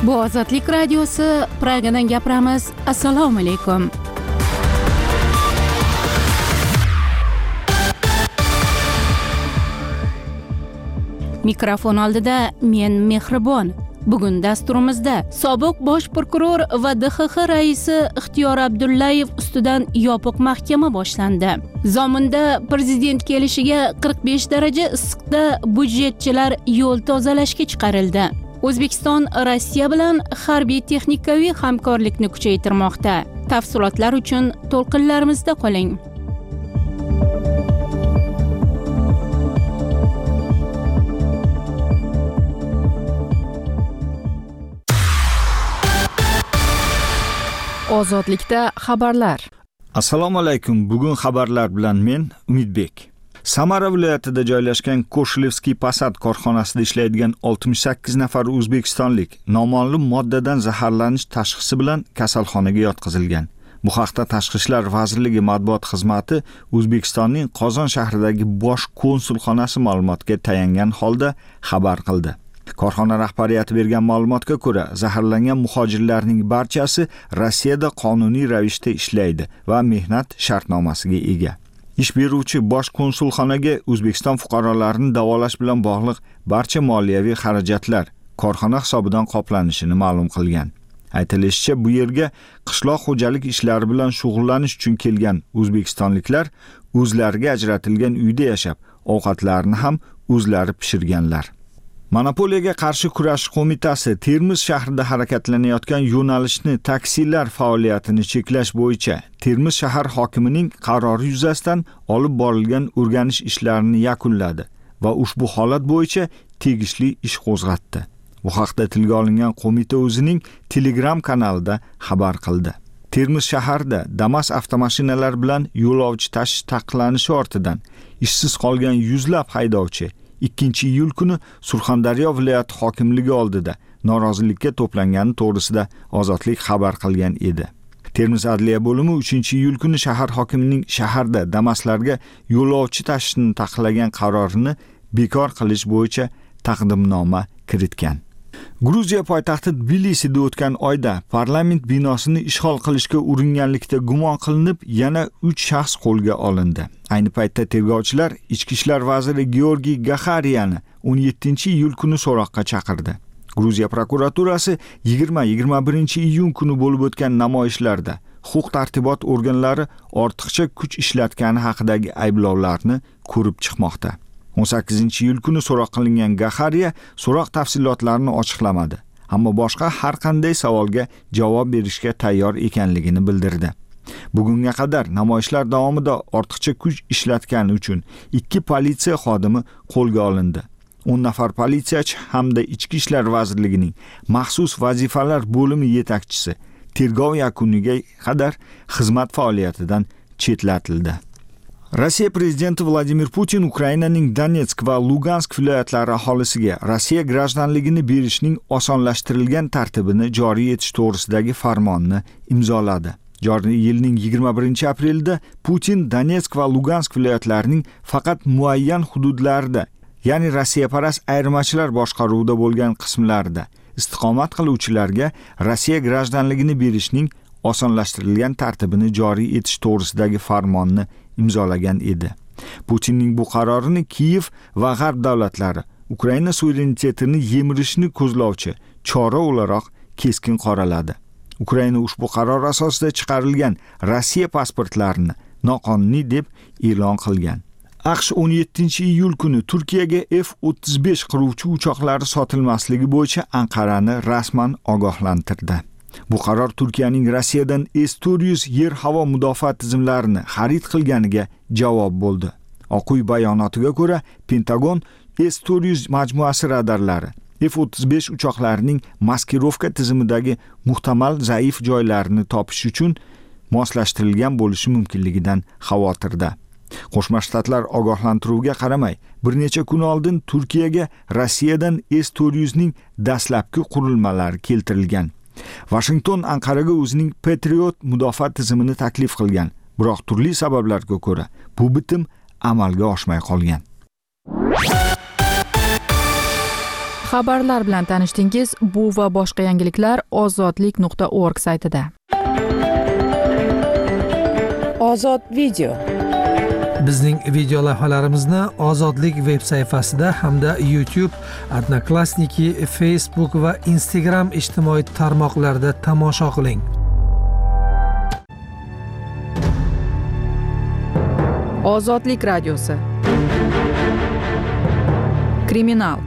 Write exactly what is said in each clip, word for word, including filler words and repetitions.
Bu Ozodlik radiosi, Pragadan gapiramiz. Assalomu alaykum. Mikrofon oldida men Mehribon. Bugun dasturimizda sobiq bosh prokuror va D X X raisi Ixtiyor Abdullayev ustidan yopiq mahkama boshlandi. Zominda prezident kelishiga qirq besh daraja issiqda budjetchilar yo'l tozalashga chiqarildi. O'zbekiston Rossiya bilan harbiy texnikaviy hamkorlikni kuchaytirmoqda. Tafsilotlar uchun to'lqinlarimizda qoling. Ozodlikda xabarlar. Assalomu alaykum. Bugun xabarlar bilan men Umidbek. Samara viloyatida joylashgan Koshilevskiy Posad korxonasida ishlaydigan oltmish sakkiz nafar o'zbekistonlik noma'lum moddadan zaharlanish tashxisi bilan kasalxonaga yotqizilgan. Bu haqda Tashqi ishlar vazirligi matbuot xizmati O'zbekistonning Qozon shahridagi bosh konsulxonasi ma'lumotiga tayangan holda xabar qildi. Korxona rahbariyati bergan ma'lumotga ko'ra, zaharlangan muhojirlarning barchasi Rossiyada qonuniy ravishda ishlaydi va mehnat shartnomasiga ega. Ish beruvchi bosh konsulxonaga O'zbekiston fuqarolarini davolash bilan bog'liq barcha moliyaviy xarajatlar korxona hisobidan qoplanishini ma'lum qilgan. Aytilishicha, bu yerga qishloq xo'jalik ishlari bilan shug'ullanish uchun kelgan o'zbekistonliklar o'zlariga ajratilgan uyda yashab, ovqatlarini ham o'zlari pishirganlar. Monopoliyaga qarshi kurashish qo'mitasi Termiz shahrida harakatlanayotgan yo'nalishni taksilar faoliyatini cheklash bo'yicha Termiz shahar hokimining qarori yuzasidan olib borilgan o'rganish ishlarini yakunladi va ushbu holat bo'yicha tegishli ish qo'zg'atdi. Bu haqda tilga olingan qo'mita o'zining Telegram kanalida xabar qildi. Termiz shaharida Damas avtomashinalar bilan yo'lovchi tashish taqiqlanishi ortidan ishsiz qolgan yuzlab haydovchi ikkinchi iyul kuni Surxondaryo viloyati hokimligi oldida norozilikka to'plangani to'g'risida Ozodlik xabar qilgan edi. Termiz adliya bo'limi uchinchi iyul kuni shahar hokimining shaharda Damaslarga yo'lovchi tashishni taqiqlagan qarorini bekor qilish bo'yicha taqdimnoma kiritgan. Gruziya poytaxti Tbilisida o'tgan oyda parlament binosini ishg'ol qilishga uringanlikda gumon qilinib, yana uch shaxs qo'lga olindi. Ayni paytda tergovchilar Ichki ishlar vaziri Georgiy Gaxariyani o'n yettinchi iyul kuni so'roqqa chaqirdi. Gruziya prokuraturasi yigirma yigirma birinchi iyun kuni bo'lib o'tgan namoyishlarda huquq-tartibot organlari ortiqcha kuch ishlatgani haqidagi ayblovlarni ko'rib chiqmoqda. o'n sakkizinchi iyul kuni so'roq qilingan Gaxariya so'roq tafsilotlarini ochiqlamadi, ammo boshqa har qanday savolga javob berishga tayyor ekanligini bildirdi. Bugunga qadar namoyishlar davomida ortiqcha kuch ishlatgani uchun ikki politsiya xodimi qo'lga olindi. o'n nafar politsiyachi hamda Ichki ishlar vazirligining maxsus vazifalar bo'limi yetakchisi tergov yakuniga qadar xizmat faoliyatidan chetlatildi. Rossiya prezidenti Vladimir Putin Ukrainaning Donetsk va Lugansk viloyatlari aholisiga Rossiya grajdanligini berishning osonlashtirilgan tartibini joriy etish to'g'risidagi farmonni imzoladi. Joriy yilning yigirma birinchi aprelida Putin Donetsk va Lugansk viloyatlarining faqat muayyan hududlarida, ya'ni Rossiyaparast ayirmachilar boshqaruvida bo'lgan qismlarida istiqomat qiluvchilarga Rossiya grajdanligini berishning osonlashtirilgan tartibini joriy etish to'g'risidagi farmonni imzolagan edi. Putinning bu qarorini Kiyev va G'arb davlatlari Ukraina suverenitetini yemirishni ko'zlovchi chora o'laroq keskin qoraladi. Ukraina ushbu qaror asosida chiqarilgan Rossiya pasportlarini noqonuniy deb e'lon qilgan. AQSh o'n yettinchi iyul kuni Turkiyaga F o'ttiz besh qiruvchi uchoqlari sotilmasligi bo'yicha Anqarani rasman ogohlantirdi. Bu qaror Turkiyaning Rossiyadan S to'rt yuz yer-havo mudofaa tizimlarini xarid qilganiga javob bo'ldi. Oq uy bayonotiga ko'ra, Pentagon S to'rt yuz majmuasi radarlari F o'ttiz besh uchoqlarining maskirovka tizimidagi muhtamal zaif joylarini topish uchun moslashtirilgan bo'lishi mumkinligidan xavotirda. Qo'shma Shtatlar ogohlantiruviga qaramay, bir necha kun oldin Turkiyaga Rossiyadan S to'rt yuz ning dastlabki qurilmalari keltirilgan. Washington Anqaraga o'zining Patriot mudofaa tizimini taklif qilgan, biroq turli sabablarga ko'ra bu bitim amalga oshmay qolgan. Xabarlar bilan tanishdingiz. Bu va boshqa yangiliklar ozodlik nuqta org saytida. Ozod video. Bizning video lavhalarimizni Ozodlik veb sayfasida hamda YouTube, Odnoklassniki, Facebook va Instagram ijtimoiy tarmoqlarida tomosha qiling. Ozodlik radiosi. Kriminal.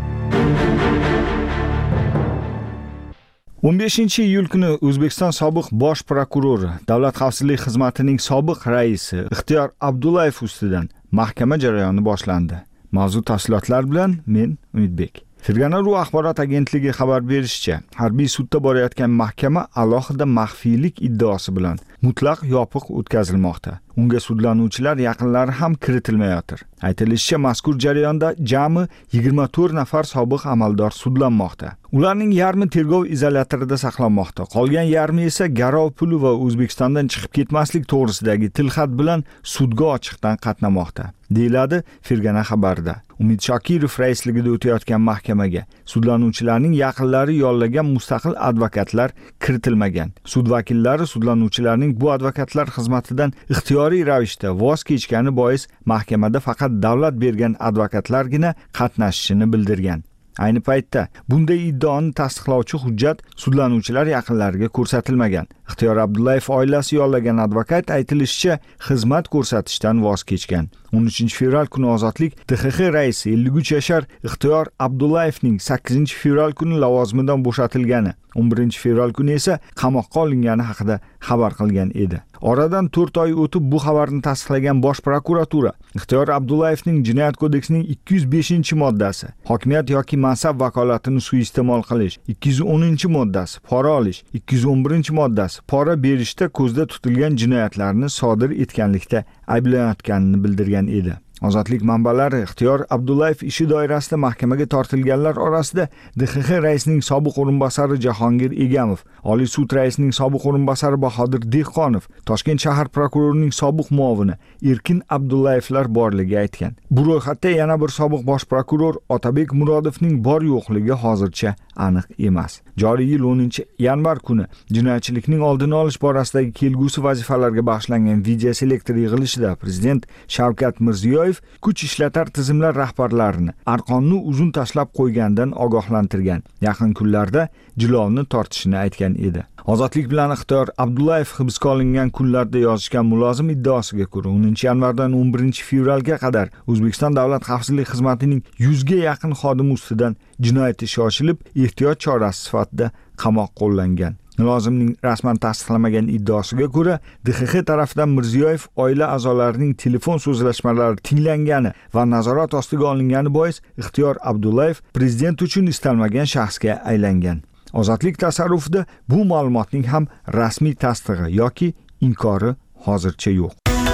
o'n beshinchi iyul kuni O'zbekiston sobiq bosh prokurori, Davlat xavfsizlik xizmatining sobiq raisi Ixtiyor Abdullayev ustidan mahkama jarayoni boshlandi. Mavzu tafsilotlar bilan men Umidbek. Fergana.ru axborot agentligi xabar berishicha, harbiy sudda borayotgan mahkama alohida maxfiylik iddaosi bilan mutlaq yopiq o'tkazilmoqda. Unga sudlanuvchilar yaqinlari ham kiritilmayotir. Aytilishicha, mazkur jarayonda jami yigirma to'rt nafar sobiq amaldor sudlanmoqda. Ularning yarmi tergov izolyatorida saqlanmoqda. Qolgan yarmi esa garov puli va O'zbekistondan chiqib ketmaslik to'g'risidagi tilxat bilan sudga ochiqdan qatnamoqda, deyiladi Fergana xabarida. Umid Shokirov raisligida o'tayotgan mahkamaga sudlanuvchilarning yaqinlari yollagan mustaqil advokatlar kiritilmagan. Sud vakillari sudlanuvchilarning bu advokatlar xizmatidan ixtiyoriy ravishda voz kechgani bois mahkamada faqat davlat bergan advokatlargina qatnashishini bildirgan. Ayni paytda bunday iddaoni tasdiqlovchi hujjat sudlanuvchilar yaqinlariga ko'rsatilmagan. Ixtiyor Abdullayev oilasi yollagan advokat aytilishicha xizmat ko'rsatishdan voz kechgan. o'n uchinchi fevral kuni Ozodlik T X X raisi ellik uch yashar Ixtiyor Abdullayevning sakkizinchi fevral kuni lavozimidan bo'shatilgani, o'n birinchi fevral kuni esa qamoqqa olingani haqida xabar qilgan edi. Oradan to'rt oy o'tib bu xabarni tasdiqlagan Bosh prokuratura Ixtiyor Abdullayevning Jinoyat kodeksining ikki yuz beshinchi moddasi, hokimiyat yoki mansab vakolatini suiiste'mol qilish, ikki yuz o'ninchi moddasi, pora olish, ikki yuz o'n birinchi moddasi, pora berishda ko'zda tutilgan jinoyatlarni sodir etganlikda ayblanayotganini bildirgan edi. Ozodlik manbalari Ixtiyor Abdullayev ishi doirasida mahkamaga tortilganlar orasida D X X raisining sobiq o'rinbosari Jahongir Egamov, Oliy sud raisining sobiq o'rinbosari Bahodir Dehqonov, Toshkent shahar prokurorining sobiq muovini Erkin Abdullayevlar borligi aytgan. Bu ro'yxatda yana bir sobiq bosh prokuror Otabek Murodovning bor yo'qligi hozircha aniq emas. Joriy yil o'ninchi yanvar kuni jinoyatchilikning oldini olish borasidagi kelgusi vazifalarga bag'ishlangan video selektor yig'ilishida Prezident Shavkat Mirziyoyev kuch ishlatar tizimlar rahbarlarini arqonni uzun tashlab qo'ygandan ogohlantirgan. Yaqin kunlarda jilovni tortishini aytgan edi. Ozodlik bilan Ixtiyor Abdullayev hibsga olingan kunlarda yozishgan mulozim iddaosiga ko'ra o'ninchi yanvardan o'n birinchi fevralga qadar O'zbekiston Davlat xavfsizlik xizmatining yuzga yaqin xodimi ustidan jinoyat ishi ochilib, ehtiyot chorasi sifatida qamoq qo'llangan. Mulozimning rasman tasdiqlamagan iddaosiga ko'ra, D X X tarafidan Mirziyoyev oila a'zolarining telefon so'zlashmalari tinglangani va nazorat ostiga olingani bois Ixtiyor Abdullayev prezident uchun istalmagan shaxsga aylangan. Ozodlik tasarrufida bu ma'lumotning ham rasmiy tasdig'i yoki inkori hozircha yo'q.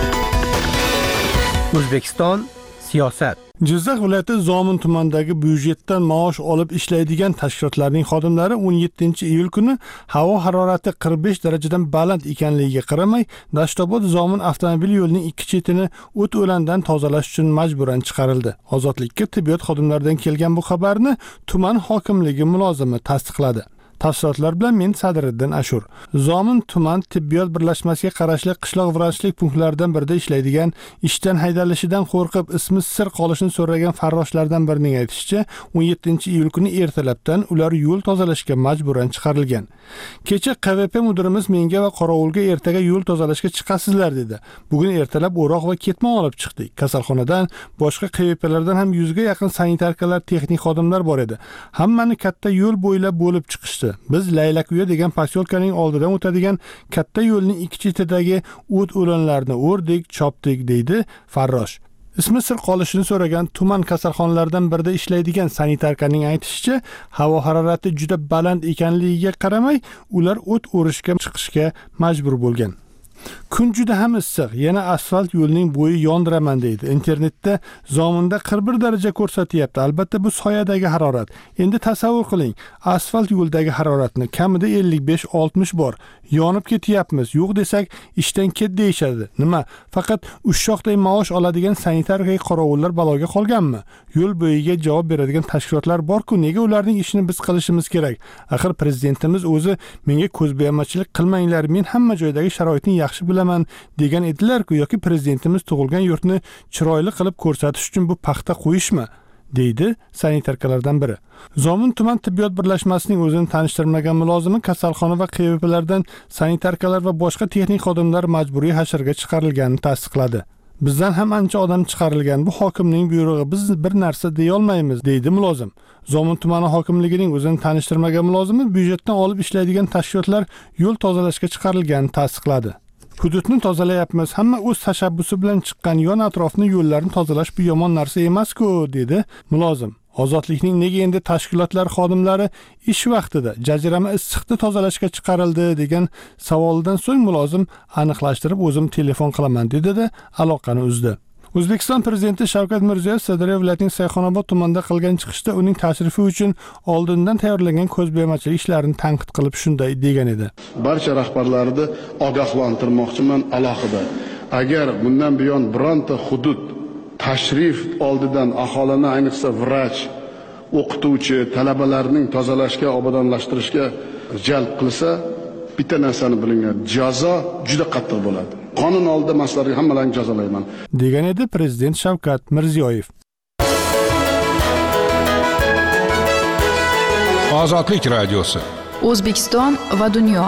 O'zbekiston siyosat. Jizzax viloyati Zomin tumanidagi byudjetdan maosh olib ishlaydigan tashkilotlarning xodimlari o'n yettinchi iyul kuni havo harorati qirq besh darajadan baland ekanligiga qaramay, Dashtobod Zomin avtomobil yo'lining ikki chetini o't o'landan tozalash uchun majburan chiqarildi. Ozodlikka tibbiyot xodimlaridan kelgan bu xabarni tuman hokimligi mulozimi tasdiqladi. Tafsilotlar bilan men Sadriddin Ashur. Zomin tuman tibbiyot birlashmasiga qarashli qishloq vrachlik punktlaridan birida ishlaydigan, ishdan haydalishidan qo'rqib ismi sir qolishini so'ragan farroshlardan birining aytishicha, o'n yettinchi iyul kuni ertalabdan ular yo'l tozalashga majburan chiqarilgan. Kecha Q V P mudirimiz menga va qorovulga ertaga yo'l tozalashga chiqasizlar dedi. Bugun ertalab o'roq va ketmon olib chiqdik. Kasalxonadan boshqa Q V P'lardan ham yuzga yaqin sanitarkalar, texnik xodimlar bor edi. Hammani katta yo'l bo'ylab bo'lib chiqishdi. Biz Laylakuya degan posyolkaning oldidan o'tadigan katta yo'lning ikki chetidagi o't o'lanlarni o'rdik, chopdik deydi farrosh. Ismi sir qolishini so'ragan tuman kasalxonalaridan birida ishlaydigan sanitarkaning aytishicha, havo harorati juda baland ekanligiga qaramay, ular o't o'rishga chiqishga majbur bo'lgan. Kun juda ham issiq, yana asfalt yo'lning bo'yi yondiraman deydi. Internetda Zominda qirq bir daraja ko'rsatyapti. Albatta bu soyadagi harorat. Endi tasavvur qiling, asfalt yo'ldagi haroratni kamida ellik besh oltmish bor. Yonib ketyapmiz. Yo'q desak, ishdan ket deyishadi. Nima? Faqat ushshoqday maosh oladigan sanitar qorovullar baloga qolganmi? Yo'l bo'yiga javob beradigan tashkilotlar bor-ku, nega ularning ishini biz qilishimiz kerak? Axir prezidentimiz o'zi menga ko'zbo'yamachilik qilmanglar, men hamma joydagi sharoitni yaxshi bilaman degan edilar-ku, yoki prezidentimiz tug'ilgan yurtni chiroyli qilib ko'rsatish uchun bu paxta qo'yishmi? deydi sanitarkalardan biri. Zomin tuman tibbiyot birlashmasining o'zini tanishtirmagan mulozimi kasalxona va Q V Plardan sanitarkalar va boshqa texnik xodimlar majburiy hasharga chiqarilganini tasdiqladi. Bizdan ham ancha odam chiqarilgan. Bu hokimning buyrug'i, biz bir narsa deya olmaymiz, deydi mulozim. Zomin tumani hokimligining o'zini tanishtirmagan mulozimi byudjetdan olib ishlaydigan tashkilotlar yo'l tozalashga chiqarilganini tasdiqladi. Hududni tozalayapmiz, hamma o'z tashabbusi bilan chiqqan, yon atrofni yo'llarni tozalash bu yomon narsa emas-ku, dedi mulozim. Ozodlikning nega endi tashkilotlar xodimlari ish vaqtida jazirama issiqni tozalashga chiqarildi degan savoldan so'ng mulozim aniqlashtirib o'zim telefon qilaman dedi-da aloqani uzdi. O'zbekiston prezidenti Shavkat Mirziyoyev Sirdaryo viloyatining Sayxonobod tumanida qilgan chiqishda uning tashrifi uchun oldindan tayyorlangan ko'zbo'yamachilik ishlarini tanqid qilib shunday degan edi. Barcha rahbarlarni ogohlantirmoqchiman alohida. Agar bundan buyon bironta hudud tashrif oldidan aholini, ayniqsa vrach, o'qituvchi, talabalarning tozalashga, obodonlashtirishga jalb qilsa, bitta narsani bilinglar, jazo juda qattiq bo'ladi. Qonun oldida maslarga hammalarni jazolayman, degan edi prezident Shavkat Mirziyoyev. Ozodlik radiosi. O'zbekiston va dunyo.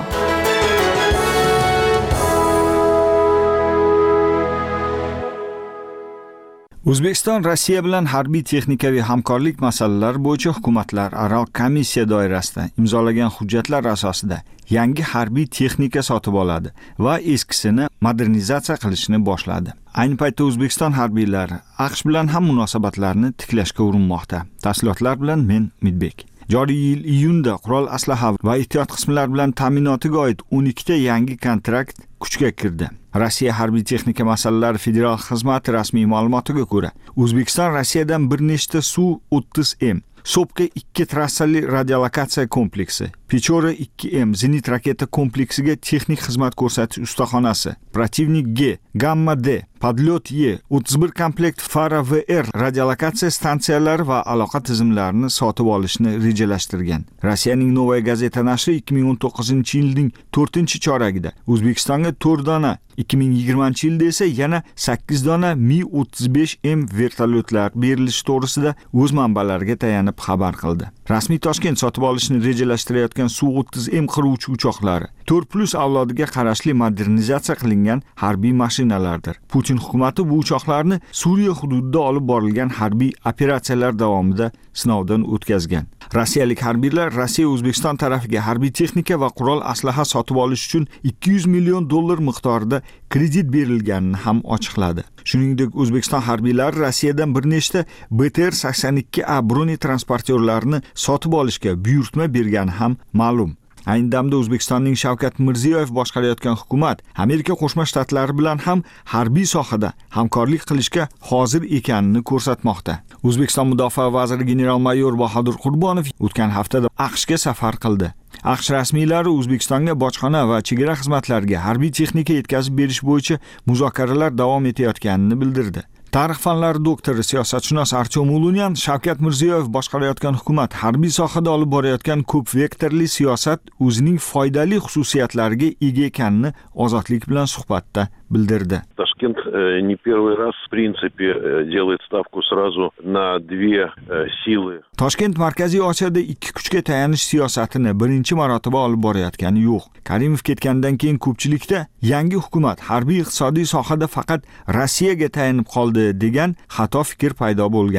O'zbekiston Rossiya bilan harbiy texnikaviy hamkorlik masalalari bo'yicha hukumatlararo komissiya doirasida imzolagan hujjatlar asosida yangi harbiy texnika sotib oladi va eskisini modernizatsiya qilishni boshladi. Ayni paytda O'zbekiston harbiylari AQSh bilan ham munosabatlarni tiklashga urinmoqda. Tafsilotlar bilan men Umidbek. Joriy yil iyunda qurol aslaha va ehtiyot qismlar bilan ta'minotiga oid o'n ikkita yangi kontrakt kuchga kirdi. Rossiya harbiy texnika masalalari federal xizmati rasmiy ma'lumotiga ko'ra, O'zbekiston Rossiyadan bir nechta Su o'ttiz M, Sopka ikki trassali radiolokatsiya kompleksi, Pechora ikki M zenit raketa kompleksiga texnik xizmat ko'rsatish ustaxonasi, Protivnik G, Gamma D, Podlyot Y, o'ttiz bir komplekt Fara V R radiolokatsiya stansiyalari va aloqa tizimlarini sotib olishni rejalashtirgan. Rossiyaning Novaya gazeta nashri ikki ming o'n to'qqizinchi yilning to'rtinchi choragida O'zbekistonga to'rt dona, ikki ming yigirmanchi yilda esa yana sakkiz dona Mi o'ttiz besh M vertolyotlar berilishi to'g'risida o'z manbalariga tayanib xabar qildi. Rasmiy Toshkent sotib olishni rejalashtirayotgan Su o'ttiz M qiruvchi uchoqlari to'rt plus avlodiga qarashli modernizatsiya qilingan harbiy mashinalardir. Putin hukumati bu uchoqlarni Suriya hududida olib borilgan harbiy operatsiyalar davomida sinovdan o'tkazgan. Rossiyalik harbiylar Rossiya O'zbekiston tarafiga harbiy texnika va qurol aslaha sotib olish uchun ikki yuz million dollar miqdorida kredit berilganini ham ochiqladi. Shuningdek, O'zbekiston harbiylari Rossiyadan bir nechta B T R sakson ikki A broni transportyorlarini sotib olishga buyurtma bergani ham ma'lum. Ayni damda O'zbekistonning Shavkat Mirziyoyev boshqarayotgan hukumat Amerika Qo'shma Shtatlari bilan ham harbiy sohada hamkorlik qilishga hozir ekanini ko'rsatmoqda. O'zbekiston Mudofaa vaziri general-mayor Bahodir Qurbonov o'tgan haftada AQShga safar qildi. AQSh rasmiylari O'zbekistonga bojxona va chegara xizmatlariga harbiy texnika yetkazib berish bo'yicha muzokaralar davom etayotganini bildirdi. Tarix fanlari doktori, siyosatshunos Artyom Ulunyan Shavkat Mirziyoyev boshqarayotgan hukumat harbiy sohada olib borayotgan ko'p vektorli siyosat o'zining foydali xususiyatlariga ega ekanini Ozodlik bilan suhbatda bildirdi. Toshkent не первый раз в принципе делает ставку сразу на две силы. Toshkent Markaziy Osiyoda ikki kuchga tayanish siyosatini birinchi marotaba olib borayotgani yo'q. Karimov ketgandan keyin ko'pchilikda yangi hukumat harbiy iqtisodiy sohada faqat Rossiyaga tayanib qoldi degan xato fikr paydo bo'lgandi.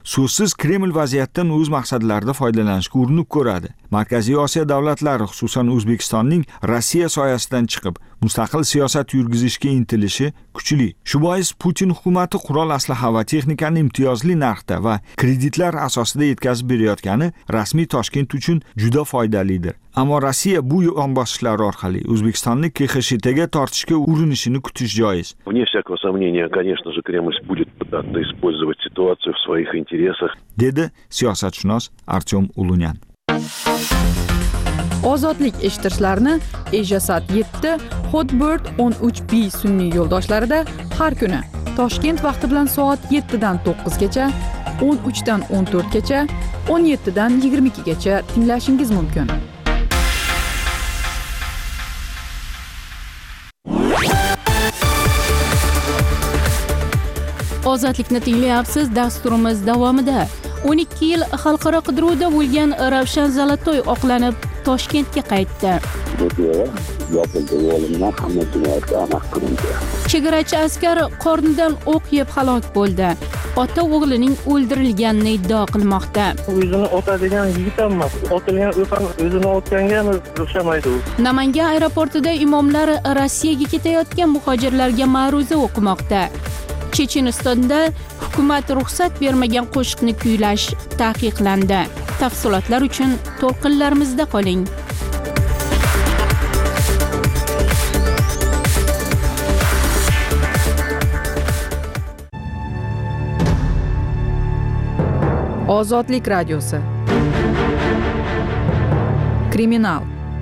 So'zsiz Kreml vaziyatdan o'z maqsadlarida foydalanishga urinib ko'radi. Markaziy Osiyo davlatlari, xususan O'zbekistonning Rossiya soyasidan chiqib, mustaqil siyosat yurgizishga intilishi kuchli. Shu bois Putin hukumatı qurol aslaha va texnikani imtiyozli narxda va kreditlar asosida yetkazib berayotgani rasmiy Toshkent uchun juda foydalidir. Ammo Rossiya bu yonbosishlar orqali O'zbekistonni K X S T ga tortishga urinishini kutish joiz. Вне всякого сомнения, конечно же, Кремль будет пытаться использовать ситуацию в своих интересах. Dedi siyosatshunos Artyom Ulunyan. Ozodlik eshittirishlarni Ejasat yetti Hotbird o'n uch B sun'iy yo'ldoshlarida har kuni Toshkent vaqti bilan soat yettidan to'qqizgacha, o'n uchdan o'n to'rtgacha, o'n yettidan yigirma ikkigacha tinglashingiz mumkin. Ozodlikni tinglayapsiz. Dasturimiz davomida o'n ikki yil xalqaro qidiruvda bo'lgan Ravshan Zalatoy oqlanib Toshkentga qaytdi. Chegarachi askar qornidan o'q yeb halok bo'ldi. Ota o'g'lining o'ldirilganini iddao qilmoqda. O'zini otadigan yigit emas, otilgan o'qan o'zini otganga o'xshamaydi u. Namangan aeroportida imomlar Rossiyaga ketayotgan muhojirlarga ma'ruza o'qimoqda. Chechenistonda hukumat ruxsat bermagan qo'shiqni kuylash taqiqlandi. Tafsilotlar uchun to'lqinlarimizda qoling. Ozodlik radiosi. Kriminal.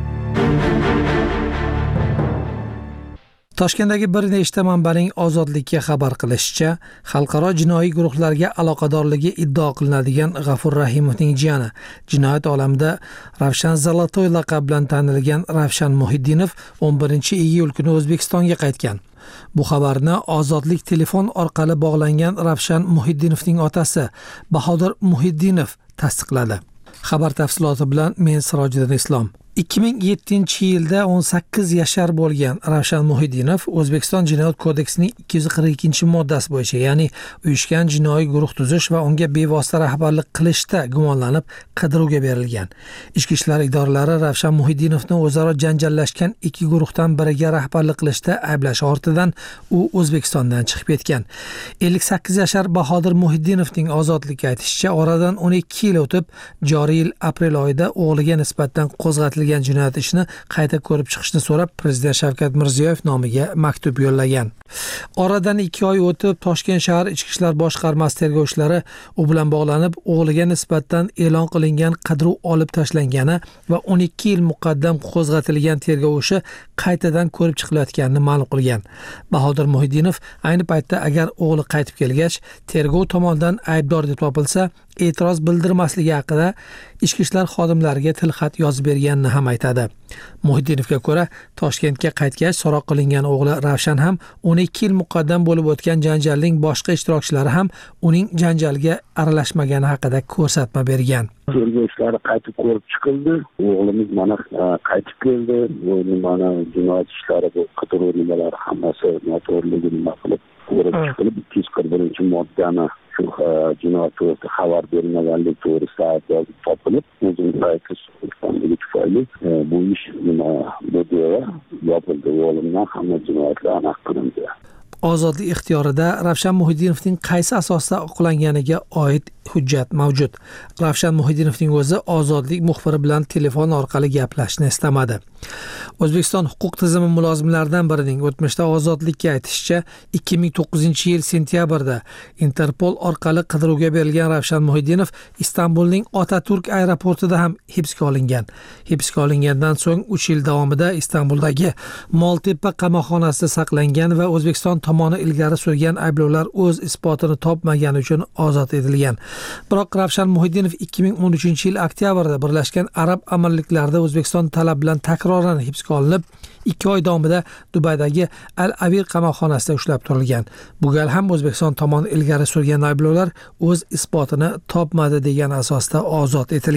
Toshkentdagi bir nechta manbaning Ozodlikka xabar qilishicha, xalqaro jinoiy guruhlarga aloqadorligi iddao qilinadigan G'afur Rahimovning jiyani, jinoyat olamida Ravshan Zalatoy laqabi bilan tanilgan Ravshan Muhiddinov o'n birinchi iyul kuni O'zbekistonga qaytgan. Bu xabarni Ozodlik telefon orqali bog'langan Ravshan Muhiddinovning otasi Bahodir Muhiddinov tasdiqladi. Xabar tafsiloti bilan men Sirojiddin Islom. ikki ming yettinchi yilda o'n sakkiz yashar bo'lgan Ravshan Muhiddinov O'zbekiston Jinoyat kodeksining ikki yuz qirq ikkinchi moddasi bo'yicha, ya'ni uyushgan jinoiy guruh tuzish va unga bevosita rahbarlik qilishda gumonlanib qidiruvga berilgan. Ichki ishlar idoralari Ravshan Muhiddinovni o'zaro janjallashgan ikki guruhdan biriga rahbarlik qilishda ayblash ortidan u O'zbekistondan chiqib ketgan. ellik sakkiz yashar Bahodir Muhiddinovning ozodlikka aytishicha, oradan o'n ikki yil o'tib, joriy yil aprel oyida o'g'liga nisbatan qo'zg'atilgan jinoyat ishini qayta ko'rib chiqishni so'rab Prezident Shavkat Mirziyoyev nomiga maktub yo'llagan. Oradan ikki oy o'tib, Toshkent shahar Ichki ishlar boshqarmasi tergovchilari u bilan bog'lanib, o'g'liga nisbatan e'lon qilingan qidiruv olib tashlangani va o'n ikki yil muqaddam qo'zg'atilgan tergov ishi qaytadan ko'rib chiqilayotganini ma'lum qilgan. Bahodir Muhiddinov ayni paytda agar o'g'li qaytib kelgach, tergov tomonidan aybdor deb topilsa, e'tiroz bildirmasligi haqida ichki ishlar xodimlariga tilxat yozib berganini ham aytadi. Muhiddinovga ko'ra, Toshkentga qaytgach so'roq qilingan o'g'li Ravshan ham o'n ikki yil muqaddam bo'lib o'tgan janjalning boshqa ishtirokchilari ham uning janjalga aralashmagani haqida ko'rsatma bergan. Tergov ishlari qaytib ko'rib chiqildi. O'g'limiz mana qaytib keldi. Bu mana jinoyat ishlari, bu qidiruv nimalari hammasi noto'g'riligi nima qilib ko'rib chiqilib, ikki yuz qirq birinchi moddani shu jinoyat to'g'risida xabar berilmaganlik to'g'risida ayblov topilib, o'zining harakatlanligi tufayli bu ish nima dedi yopildi. O'g'limdan hamma jinoyatlar aniq qilindi. Ozodlik ixtiyorida Ravshan Muhiddinovning qaysi asosda oqlanganiga oid hujjat mavjud. Ravshan Muhiddinovning o'zi Ozodlik muxbiri bilan telefon orqali gaplashishni istamadi. O'zbekiston huquq tizimi mulozimlaridan birining o'tmishda Ozodlikka aytishicha, ikki ming to'qqizinchi yil sentyabrda Interpol orqali qidiruvga berilgan Ravshan Muhiddinov Istanbulning Otaturk aeroportida ham hibsga olingan. Hibsga olingandan so'ng uch yil davomida Istanbuldagi Moltepa qamoqxonasida saqlangan va O'zbekiston tomoni ilgari surgan ayblovlar o'z isbotini topmagani uchun ozod etilgan. Biroq Ravshan Muhiddinov ikki ming o'n uchinchi yil oktyabrda Birlashgan Arab Amirliklarida O'zbekiston talab bilan takroran hibsga olinib, ikki oy davomida Dubaydagi Al-Avir qamoqxonasida ushlab turilgan. Bu gal ham O'zbekiston tomoni ilgari surgan ayblovlar o'z isbotini topmadi degan asosda ozod etilgan.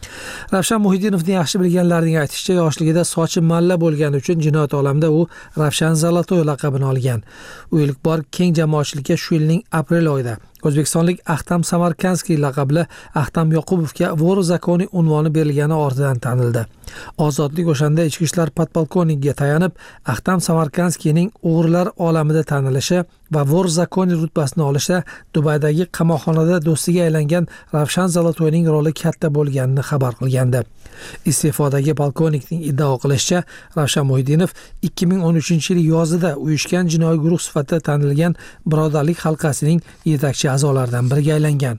Ravshan Muhiddinovni yaxshi bilganlarning aytishicha, yoshligida sochi malla bo'lgani uchun jinoyat olamida u Ravshan Zolotoy laqabini olgan. U ilk bor keng jamoatchilikka shu yilning aprel oyida o'zbekistonlik Ahtam Samarkandskiy laqabli Ahtam Yoqubovga Vor zakoni unvoni berilgani ortidan tanildi. Ozodlik o'shanda ichki ishlar podpolkovnikiga tayanib, Ahtam Samarkandskiyning o'g'rilar olamida tanilishi va Vor zakoni rutbasini olishda Dubaydagi qamoqxonada do'stiga aylangan Ravshan Zolotoyning roli katta bo'lganini xabar qilgandi. Iste'fodagi polkovnikning iddao qilishicha, Ravshan Muhiddinov ikki ming o'n uchinchi yil yozida uyushgan jinoiy guruh sifatida tanilgan Birodarlik halqasining yetakchi a'zolaridan biriga aylangan.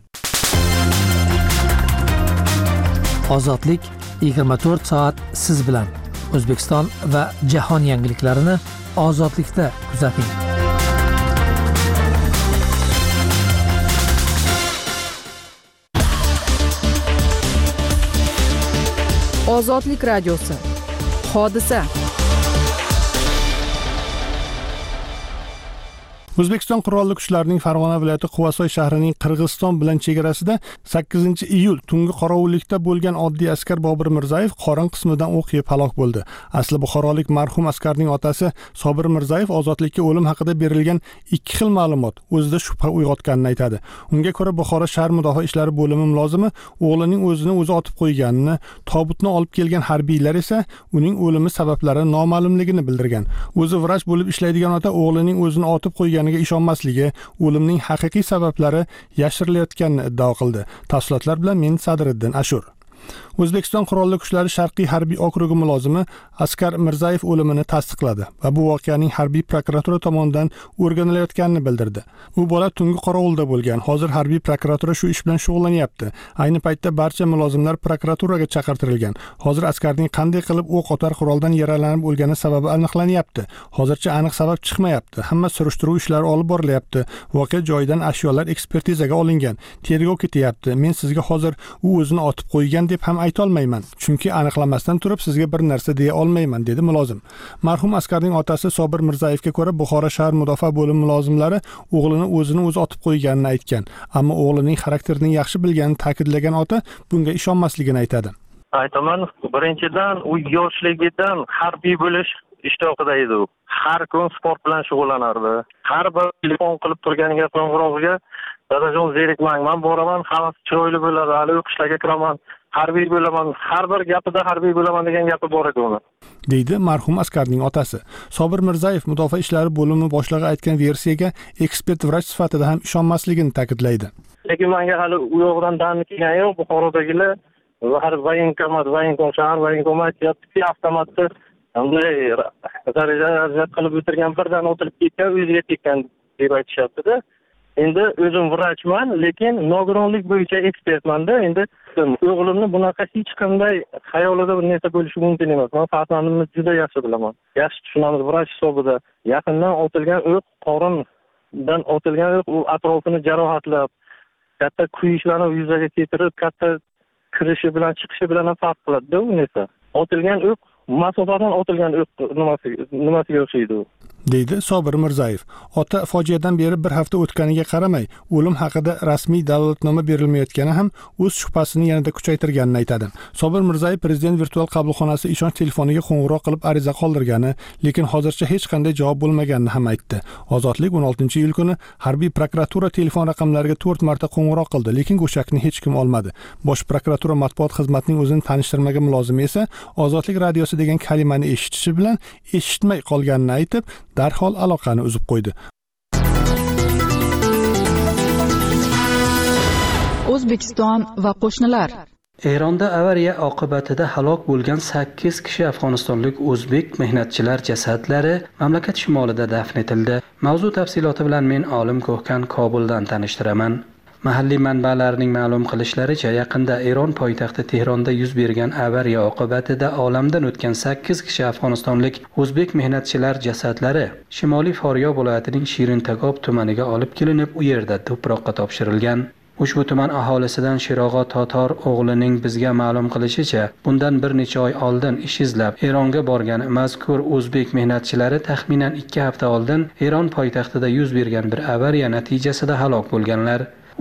Ozodlik yigirma to'rt soat siz bilan. O'zbekiston va jahon yangiliklarini ozodlikda kuzating. Ozodlik radiosi. Hodisa. O'zbekiston qurolli kuchlarining Farg'ona viloyati Quvasoy shahrining Qirg'iziston bilan chegarasida sakkizinchi iyul tungi qorovullikda bo'lgan oddiy askar Bobir Mirzayev qorin qismidan o'q yeb halok bo'ldi. Asli buxorolik marhum askarning otasi Sobir Mirzayev ozodlikka o'lim haqida berilgan ikki xil ma'lumot o'zida shubha uyg'otganini aytadi. Unga ko'ra Buxoro shahar mudofaa ishlari bo'limi mulozimi o'g'lining o'zini o'zi otib qo'yganini, tobutni olib kelgan harbiylar esa uning o'limi sabablari noma'lumligini bildirgan. O'zi vrach bo'lib ishlaydigan ota o'g'lining o'zini otib qo'ygan ishonmasligi, o'limning haqiqiy sabablari yashirilayotganini iddao qildi. Tafsilotlar bilan men Sadriddin Ashur. O'zbekiston qurolli kuchlari Sharqiy harbiy okrugi mulozimi Askar Mirzayev o'limini tasdiqladi va bu voqeaning harbiy prokuratura tomonidan o'rganilayotganini bildirdi. U bola tungi qorovulda bo'lgan. Hozir harbiy prokuratura shu ish bilan shug'ullanyapti. Ayni paytda barcha mulozimlar prokuraturaga chaqirtirilgan. Hozir askarning qanday qilib o'q otar quroldan yaralanib o'lgani sababi aniqlanyapti. Hozircha aniq sabab chiqmayapti. Hamma surishtiruv ishlari olib borilyapti. Voqea joyidan ashyolar ekspertizaga olingan. Tergov ketyapti. Men sizga hozir u o'zini otib qo'ygan deb ham ayta olmayman, chunki aniqlamasdan turib sizga bir narsa deya olmayman, dedi mulozim. Marhum askarning otasi Sobir Mirzayevga ko'ra Buxoro shahar mudofaa bo'limi mulozimlari o'g'lini o'zini o'zi otib qo'yganini aytgan, ammo o'g'lining xarakterini yaxshi bilganini ta'kidlagan ota bunga ishonmasligini aytadi. Aytaman, birinchidan u yoshligidan harbiy bo'lish ishtoqida edi u. Har kun sport bilan shug'ullanardi. Har bir telefon qilib turganiga qo'ng'irog'iga dadajon zerikmang, men boraman, hammasi chiroyli bo'ladi, hali o'qishlarga kiraman, harbiy bo'laman, har bir gapida harbiy bo'laman degan gapi bor edi uni, deydi marhum askarning otasi. Sobir Mirzayev mudofaa ishlari bo'limi boshlig'i aytgan versiyaga ekspert vrach sifatida ham ishonmasligini ta'kidlaydi. Lekin menga hali u yoqdan danni kelgan yo'q, Buxorodagilar har voyenkomat, voyenkom shahar voyenkomat yotibki, avtomatni bunday daraja qilib o'tirgan birdan o'tirib ketgan, o'ziga tekkan deb aytishyapti-da. Endi o'zim vrachman, lekin nogironlik bo'yicha ekspertman-da. Endi o'g'limni bunaqa hech qanday xayolida bir narsa bo'lishi mumkin emas. Men farzandimni juda yaxshi bilaman. Yaxshi tushunamiz vrach hisobida. Yaqindan otilgan o'q, qorindan otilgan o'q u atrofini jarohatlab, katta kuyishlarni yuzaga keltirib, katta kirishi bilan chiqishi bilan ham farq qiladi-da u narsa. Otilgan o'q masofadan otilgan o'q nimasi nimasiga o'xshaydi u, deydi Sobir Mirzayev. Ota fojiadan beri bir hafta o'tganiga qaramay, o'lim haqida rasmiy dalolatnoma berilmayotgani ham o'z shubhasini yanada kuchaytirganini aytadi. Sobir Mirzayev prezident virtual qabulxonasi ishonch telefoniga qo'ng'iroq qilib ariza qoldirgani, lekin hozircha hech qanday javob bo'lmaganini ham aytdi. Ozodlik o'n oltinchi iyul kuni harbiy prokuratura telefon raqamlariga to'rt marta qo'ng'iroq qildi, lekin go'shakni hech kim olmadi. Bosh prokuratura matbuot xizmatining o'zini tanishtirmagan mulozimi esa Ozodlik radiosi degan kalimani eshitishi bilan eshitmay qolganini aytib, darhol aloqani uzib qo'ydi. O'zbekiston va qo'shnilar. Eronda avariya oqibatida halok bo'lgan sakkiz kishi afg'onistonlik o'zbek mehnatchilar jasadlari mamlakat shimolida dafn etildi. Mavzu tafsiloti bilan men Olim Ko'hkan Kobuldan tanishtiraman. Mahalliy manbalarning ma'lum qilishlaricha, yaqinda Eron poytaxti Tehronda yuz bergan avariya oqibatida olamdan o'tgan sakkiz kishi afg'onistonlik o'zbek mehnatchilar jasadlari Shimoliy Faryob viloyatining Shirintagob tumaniga olib kelinib, u yerda to'proqqa topshirilgan. Ushbu tuman aholisidan Shirog'o Totor o'g'lining bizga ma'lum qilishicha, bundan bir necha oy oldin ish izlab Eronga borgan mazkur o'zbek mehnatchilari taxminan ikki hafta oldin Eron poytaxtida yuz bergan bir avariya natijasida halok bo'lganlar.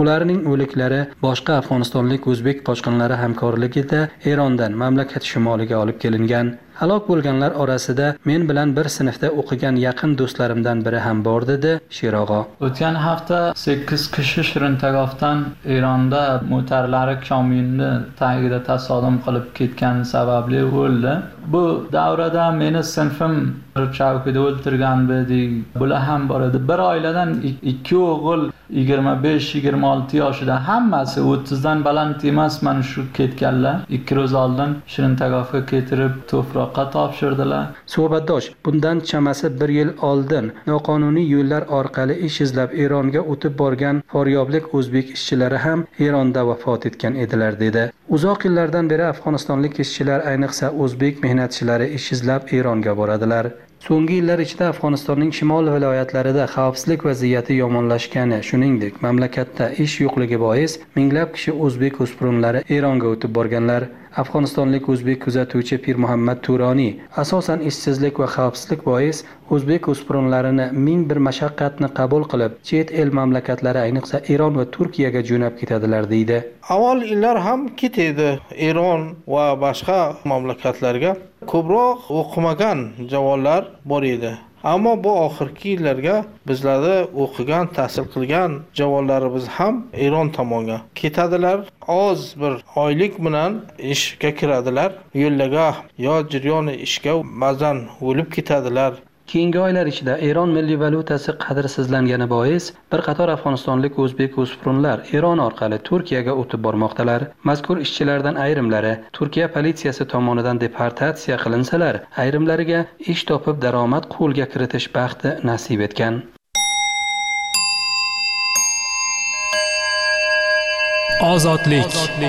Ularning o'liklari boshqa afg'onistonlik o'zbek qochqinlari hamkorligida Erondan mamlakat shimoliga olib kelingan. Halok bo'lganlar orasida men bilan bir sinfda o'qigan yaqin do'stlarimdan biri ham bor dedi Shirog'o. O'tgan hafta sakkiz kishi Shirintagovdan Eronda motorlari kamyonni tagida tasodif qilib ketgan sababli o'ldi. Bu davrada meni sinfim chavkida o'ltirgan edi. Bular ham bor edi. Bir oiladan ikki o'g'il yigirma besh yigirma olti yoshida, hammasi o'ttizdan baland emas, mana shu ketganlar. ikki ro'z oldin Shirintagovga ketirib to'froq topshirdilar. Suhbatdosh bundan chamasi bir yil oldin noqonuniy yo'llar orqali ish izlab Eronga o'tib borgan faryoblik o'zbek ishchilari ham Eronda vafot etgan edilar dedi. Uzoq yillardan beri afg'onistonlik ishchilar, ayniqsa o'zbek mehnatchilari ish izlab Eronga boradilar. So'nggi yillar ichida Afg'onistonning shimol viloyatlarida xavfsizlik vaziyati yomonlashgani, shuningdek, mamlakatda ish yo'qligi bois minglab kishi o'zbek o'spirinlari Eronga o'tib borganlar. Afg'onistonlik o'zbek kuzatuvchi Pir Muhammad Turoniy asosan ishsizlik va xavfsizlik bois o'zbek o'spirinlarini ming bir mashaqqatni qabul qilib, chet el mamlakatlari, ayniqsa Eron va Turkiyaga jo'nab ketadilar deydi. Avval yillar ham ketadi Eron va boshqa mamlakatlarga. Ko'proq o'qimagan javonlar bor edi. Ammo bu oxirgi yillarga bizlarda o'qigan, tahsil qilgan javonlarimiz ham Eron tomonga ketadilar. Oz bir oylik bilan ishga kiradilar. Yo'llaga yo jiryoni ishga ba'zan o'lib ketadilar. Keyingi oylar ichida Eron milliy valyutasi qadrsizlangani bois bir qator afg'onistonlik o'zbek o'spirinlar Eron orqali Turkiyaga o'tib bormoqdalar. Mazkur ishchilardan ayrimlari Turkiya politsiyasi tomonidan deportatsiya qilinsalar, ayrimlariga ish topib daromad qo'lga kiritish baxti nasib etgan. Ozodlik.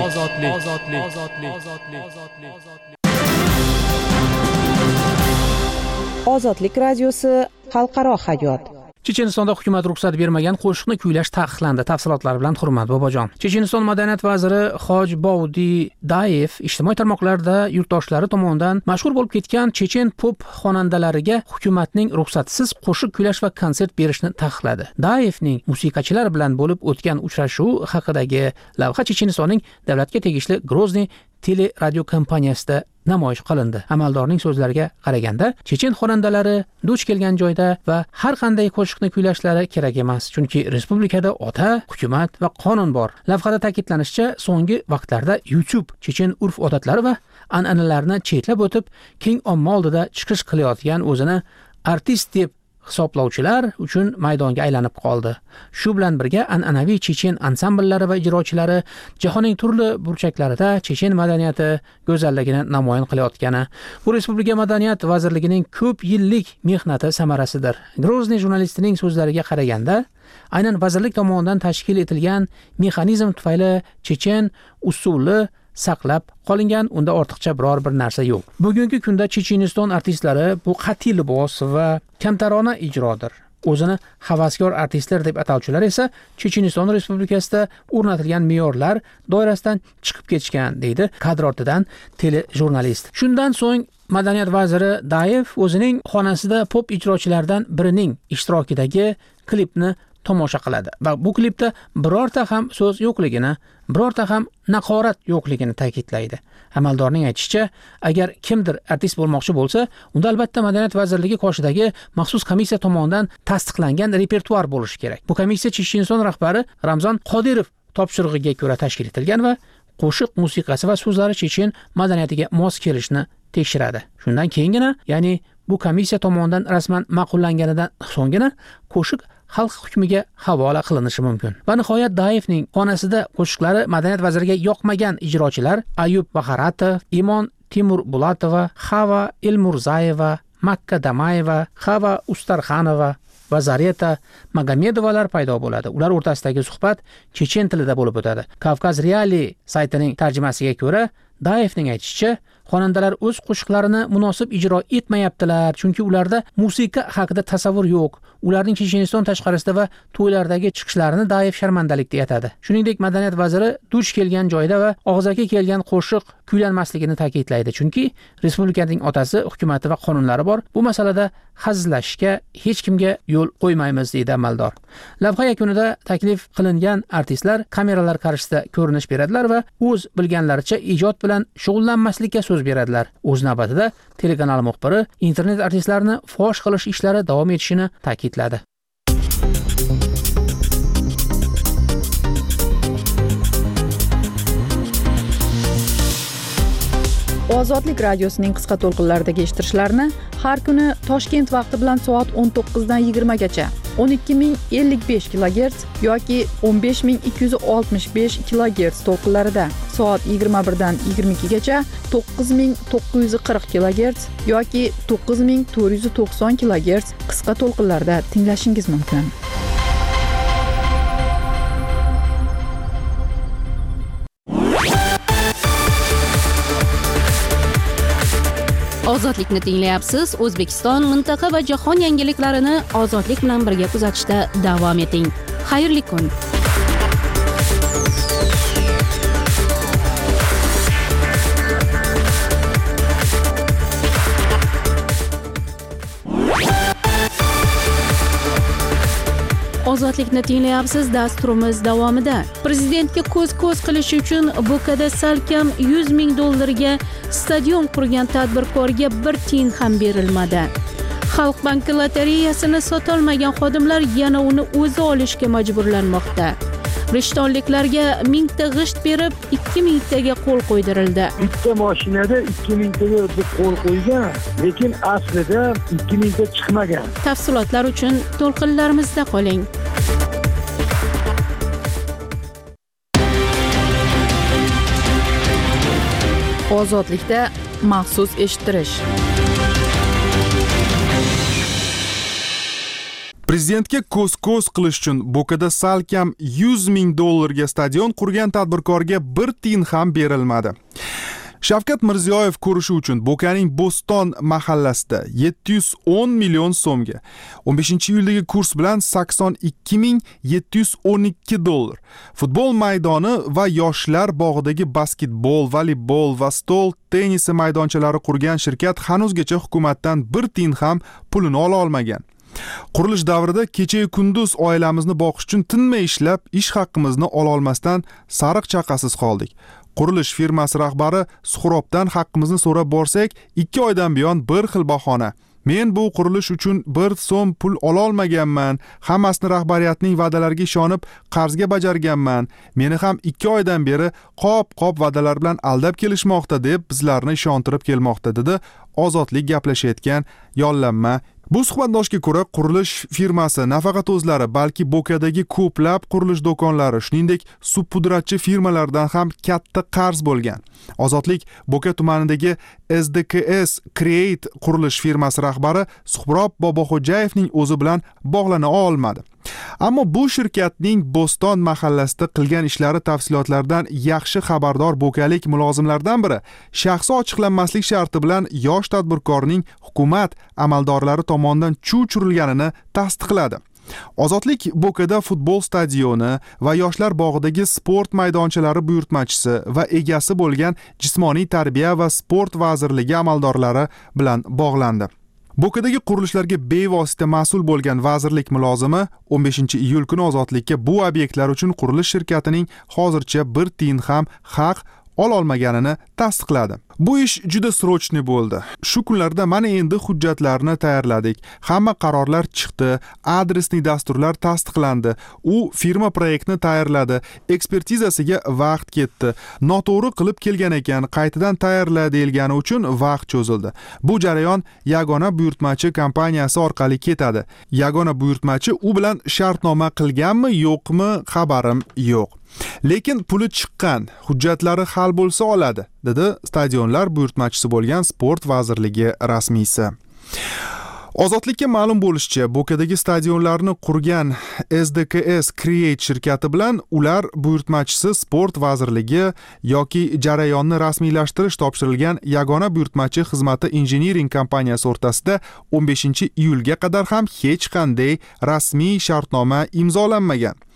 Ozodlik radiosi xalqaro hayot. Chechenistonda hukumat ruxsat bermagan qo'shiqni kuylash taqiqlandi. Tafsilotlar bilan Hurmat Bobojon. Checheniston madaniyat vaziri Hojbovdi Dayev ijtimoiy tarmoqlarda yurtdoshlari tomonidan mashhur bo'lib ketgan chechen pop xonandalariga hukumatning ruxsatsiz qo'shiq kuylash va konsert berishni taqiqladi. Dayevning musiqachilar bilan bo'lib o'tgan uchrashuv haqidagi lavha Chechenistonning davlatga tegishli Grozny tele radio kompaniyasida namoyish qilindi. Amaldorning so'zlariga qaraganda, chechen xonandalari duch kelgan joyda va har qanday qo'shiqni kuylashlari kerak emas, chunki respublikada ota, hukumat va qonun bor. Lavhada ta'kidlanishicha, so'nggi vaqtlarda YouTube chechen urf-odatlari va an'analarni chetlab o'tib, keng omma oldida chiqish qilayotgan o'zini artist deb hisoblovchilar uchun maydonga aylanib qoldi. Shu bilan birga an'anaviy chechen ansambllari va ijrochilari jahonning turli burchaklarida chechen madaniyati go'zalligini namoyon qilayotgani bu respublika madaniyat vazirligining ko'p yillik mehnati samarasidir. Grozny jurnalistining so'zlariga qaraganda, aynan vazirlik tomonidan tashkil etilgan mexanizm tufayli chechen usuli saqlab qolingan, unda ortiqcha biror bir narsa yo'q. Bugungi kunda Checheniston artistlari bu qat'iy libos va kamtarona ijrodir. O'zini havaskor artistlar deb atovchilar esa Checheniston Respublikasida o'rnatilgan me'yorlar doirasidan chiqib ketishgan, deydi kadr ortidan telejurnalist. Shundan so'ng madaniyat vaziri Dayev o'zining xonasida pop ijrochilaridan birining ishtirokidagi klipni tomosha qiladi va bu klipda birorta ham so'z yo'qligini, birorta ham naqorat yo'qligini ta'kidlaydi. Amaldorning aytishicha, agar kimdir artist bo'lmoqchi bo'lsa, unda albatta madaniyat vazirligi qoshidagi maxsus komissiya tomonidan tasdiqlangan repertuar bo'lishi kerak. Bu komissiya Checheniston rahbari Ramzan Qodirov topshirig'iga ko'ra tashkil etilgan va qo'shiq musiqasi va so'zlari chechen madaniyatiga mos kelishini tekshiradi. Shundan keyingina, ya'ni bu komissiya tomonidan rasman ma'qullanganidan so'nggina qo'shiq xalq hukmiga havola qilinishi mumkin. Va nihoyat Dayevning xonasida qo'shiqlari madaniyat vaziriga yoqmagan ijrochilar Ayub Baharatov, Imon Timurbulatova, Xava Elmurzayeva, Makka Damayeva, Xava Ustarxanova va Zareta Magomedovalar paydo bo'ladi. Ular o'rtasidagi suhbat chechen tilida bo'lib o'tadi. Kavkaz Reali saytining tarjimasiga ko'ra, Dayevning aytishicha, xonandalar o'z qo'shiqlarini munosib ijro etmayaptilar, chunki ularda musiqa haqida tasavvur yo'q. Ularning Checheniston tashqarisida va to'ylardagi chiqishlarini Dayev sharmandalik deb atadi. Shuningdek, madaniyat vaziri duch kelgan joyda va og'zaki kelgan qo'shiq kuylanmasligini ta'kidlaydi, chunki respublikaning otasi, hukumati va qonunlari bor. Bu masalada hazillashishga hech kimga yo'l qo'ymaymiz, deydi amaldor. Lavha yakunida taklif qilingan artistlar kameralar qarshisida ko'rinish beradilar va o'z bilganlaricha ijod bilan shug'ullanmaslikka so'z beradilar. O'z navbatida telekanal muxbiri internet artistlarni fosh qilish ishlari davom etishini ta'kidladi. Ozodlik radiosining qisqa to'lqinlaridagi eshittirishlarni har kuni Toshkent vaqti bilan soat o'n to'qqiz dan yigirma gacha o'n ikki ming ellik besh kilogerts yoki o'n besh ming ikki yuz oltmish besh kilogerts to'lqinlarida, soat yigirma bir dan yigirma ikki gacha to'qqiz ming to'qqiz yuz qirq kilogerts yoki to'qqiz ming to'rt yuz to'qson kilogerts qisqa to'lqinlarda tinglashingiz mumkin. Ozodlikni tinglayapsiz. O'zbekiston, mintaqa va jahon yangiliklarini ozodlik bilan birga kuzatishda davom eting. Xayrli kun. Ozodlikni tinglayapsiz. Dasturimiz davomida prezidentga ko'z-ko'z qilish uchun Bo'kada salkam yuz ming dollarga stadion qurgan tadbirkorga bir tiyin ham berilmadi. Xalq banki lotereyasini sotolmagan xodimlar yana uni o'zi olishga majburlanmoqda. Rishtonliklarga mingta g'isht berib, ikki mingtaga qo'l qo'ydirildi. Bitta mashinada ikki mingtaga qo'l qo'ygan, lekin aslida ikki mingta chiqmagan. Tafsilotlar uchun to'lqinlarimizda qoling. Ozodlikda maxsus eshittirish. Prezidentga ko'z-ko'z qilish uchun Bo'kada salkam yuz ming dollarga stadion qurgan tadbirkorga bir tiyin ham berilmadi. Shavkat Mirziyoyev ko'rishi uchun Bo'kaning Bo'ston mahallasida yetti yuz o'n million so'mga, o'n beshinchi iyuldagi kurs bilan sakson ikki ming yetti yuz o'n ikki dollar, futbol maydoni va yoshlar bog'idagi basketbol, voleybol va stol tennisi maydonchalari qurgan shirkat hanuzgacha hukumatdan bir tiyin ham pulini ola olmagan. Qurilish davrida kecha-yu kunduz oilamizni boqish uchun tinmay ishlab, ish haqqimizni ola olmasdan sariq chaqasiz qoldik. Qurilish firmasi rahbari Suxrobdan haqqimizni so'rab borsak, ikki oydan buyon bir xil bahona. Men bu qurilish uchun bir so'm pul ola olmaganman, hammasini rahbariyatning va'dalariga ishonib qarzga bajarganman. Meni ham ikki oydan beri qop-qop va'dalar bilan aldab kelishmoqda deb bizlarni ishontirib kelmoqda, dedi Ozodlik gaplashayotgan yollanma. Bu suhbatdoshga ko'ra, qurilish firmasi nafaqat o'zlari, balki Bo'kadagi ko'plab qurilish do'konlari, shuningdek subpudratchi firmalardan ham katta qarz bo'lgan. Ozodlik Bo'ka tumanidagi S D K S Create qurilish firmasi rahbari Suhrob Boboxo'jayevning o'zi bilan bog'lana olmadi. Ammo bu shirkatning Bo'ston mahallasida qilgan ishlari tafsilotlaridan yaxshi xabardor bo'kalik mulozimlardan biri shaxsi ochiqlanmaslik sharti bilan yosh tadbirkorning hukumat amaldorlari tomonidan chuv tushirilganini tasdiqladi. Ozodlik Bo'kada futbol stadioni va yoshlar bog'idagi sport maydonchalari buyurtmachisi va egasi bo'lgan Jismoniy tarbiya va sport vazirligi amaldorlari bilan bog'landi. Bo'kadagi qurilishlarga bevosita mas'ul bo'lgan vazirlik mulozimi o'n beshinchi iyul kuni Ozodlikka bu obyektlar uchun qurilish shirkatining hozircha bir tiyin ham haq ola olmaganini tasdiqladi. Bu ish juda srochniy bo'ldi. Shu kunlarda mana endi hujjatlarni tayyorladik. Hamma qarorlar chiqdi, adresli dasturlar tasdiqlandi. U firma proyektni tayyorladi, ekspertizasiga vaqt ketdi. Noto'g'ri qilib kelgan ekan, qaytadan tayyorla deyilgani uchun vaqt cho'zildi. Bu jarayon yagona buyurtmachi kompaniyasi orqali ketadi. Yagona buyurtmachi u bilan shartnoma qilganmi, yo'qmi, xabarim yo'q. Lekin puli chiqqan, hujjatlari hal bo'lsa oladi, dedi stadionlar buyurtmachisi bo'lgan sport vazirligi rasmiysi. Ozodlikka ma'lum bo'lishicha, Bo'kadagi stadionlarni qurgan S D K S Create shirkati bilan ular buyurtmachisi sport vazirligi yoki jarayonni rasmiylashtirish topshirilgan yagona buyurtmachi xizmati injiniring kompaniyasi o'rtasida o'n beshinchi iyulga qadar ham hech qanday rasmiy shartnoma imzolanmagan.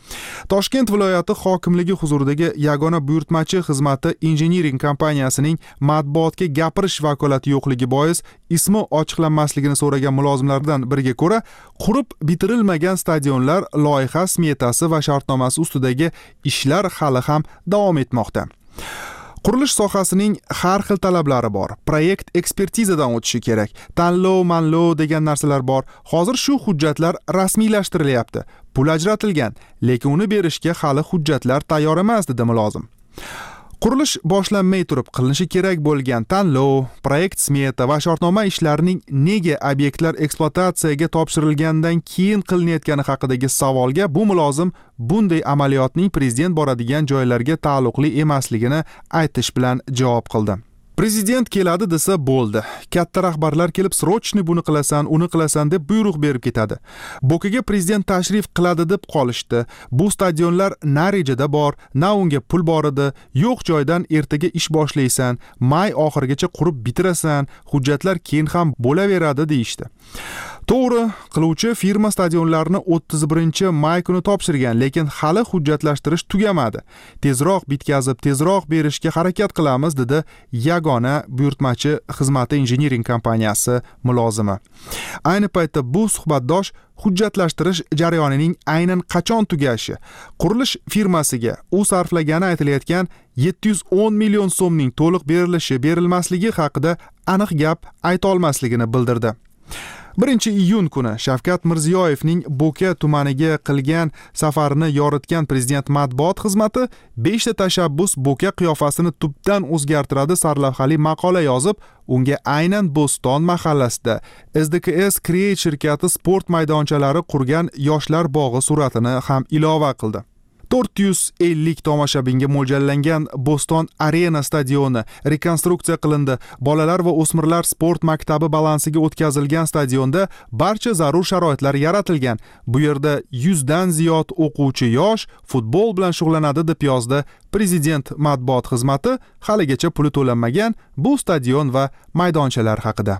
Toshkent viloyati hokimligi huzuridagi yagona buyurtmachi xizmati injiniring kompaniyasining matbuotga gapirish vakolati yo'qligi bois ismi ochiqlanmasligini so'ragan mulozimlardan biriga ko'ra, qurib bitirilmagan stadionlar loyiha smetasi va shartnomasi ustidagi ishlar hali ham davom etmoqda. Qurilish sohasining har xil talablari bor. Proyekt ekspertizadan o'tishi kerak. Tanlov, manlov degan narsalar bor. Hozir shu hujjatlar rasmiylashtirilyapti. Pul ajratilgan, lekin uni berishga hali hujjatlar tayyor emas, dedi mulozim. Qurilish boshlanmay turib qilinishi kerak bo'lgan tanlov, proyekt smeta va shartnoma ishlarining nega obyektlar ekspluatatsiyaga topshirilgandan keyin qilinayotgani haqidagi savolga bu mulozim bunday amaliyotning prezident boradigan joylarga taalluqli emasligini aytish bilan javob qildi. Prezident keladi desa bo'ldi. Katta rahbarlar kelib srochni buni qilasan, uni qilasan deb buyruq berib ketadi. Bokaga prezident tashrif qiladi deb qolishdi. Bu stadionlar na rejada bor, na unga pul bor edi. Yo'q joydan ertaga ish boshlaysan, may oxirigacha qurib bitirasan, hujjatlar keyin ham bo'laveradi deyishdi. To'g'ri, qiluvchi firma stadionlarni o'ttiz birinchi may kuni topshirgan, lekin hali hujjatlashtirish tugamadi. Tezroq bitkazib, tezroq berishga harakat qilamiz, dedi yagona buyurtmachi xizmati injiniring kompaniyasi mulozimi. Ayni paytda bu suhbatdosh hujjatlashtirish jarayonining aynan qachon tugashi, qurilish firmasiga u sarflagani aytilayotgan yetti yuz o'n million so'mning to'liq berilishi, berilmasligi haqida aniq gap ayta olmasligini bildirdi. birinchi iyun kuni Shavkat Mirziyoyevning Bo'ka tumaniga qilgan safarini yoritgan prezident matbuot xizmati besh ta tashabbus Bo'ka qiyofasini tubdan o'zgartiradi sarlavhali maqola yozib, unga aynan Bo'ston mahallasida S D K S Create shirkati sport maydonchalari qurgan yoshlar bog'i suratini ham ilova qildi. to'rt yuz ellik tomoshabinga mo'ljallangan Bo'ston Arena stadioni rekonstruksiya qilindi. Bolalar va o'smirlar sport maktabi balansiga o'tkazilgan stadionda barcha zarur sharoitlar yaratilgan. Bu yerda yuzdan ziyod o'quvchi yosh futbol bilan shug'ullanadi, deb yozdi prezident matbuot xizmati haligacha puli to'lanmagan bu stadion va maydonchalar haqida.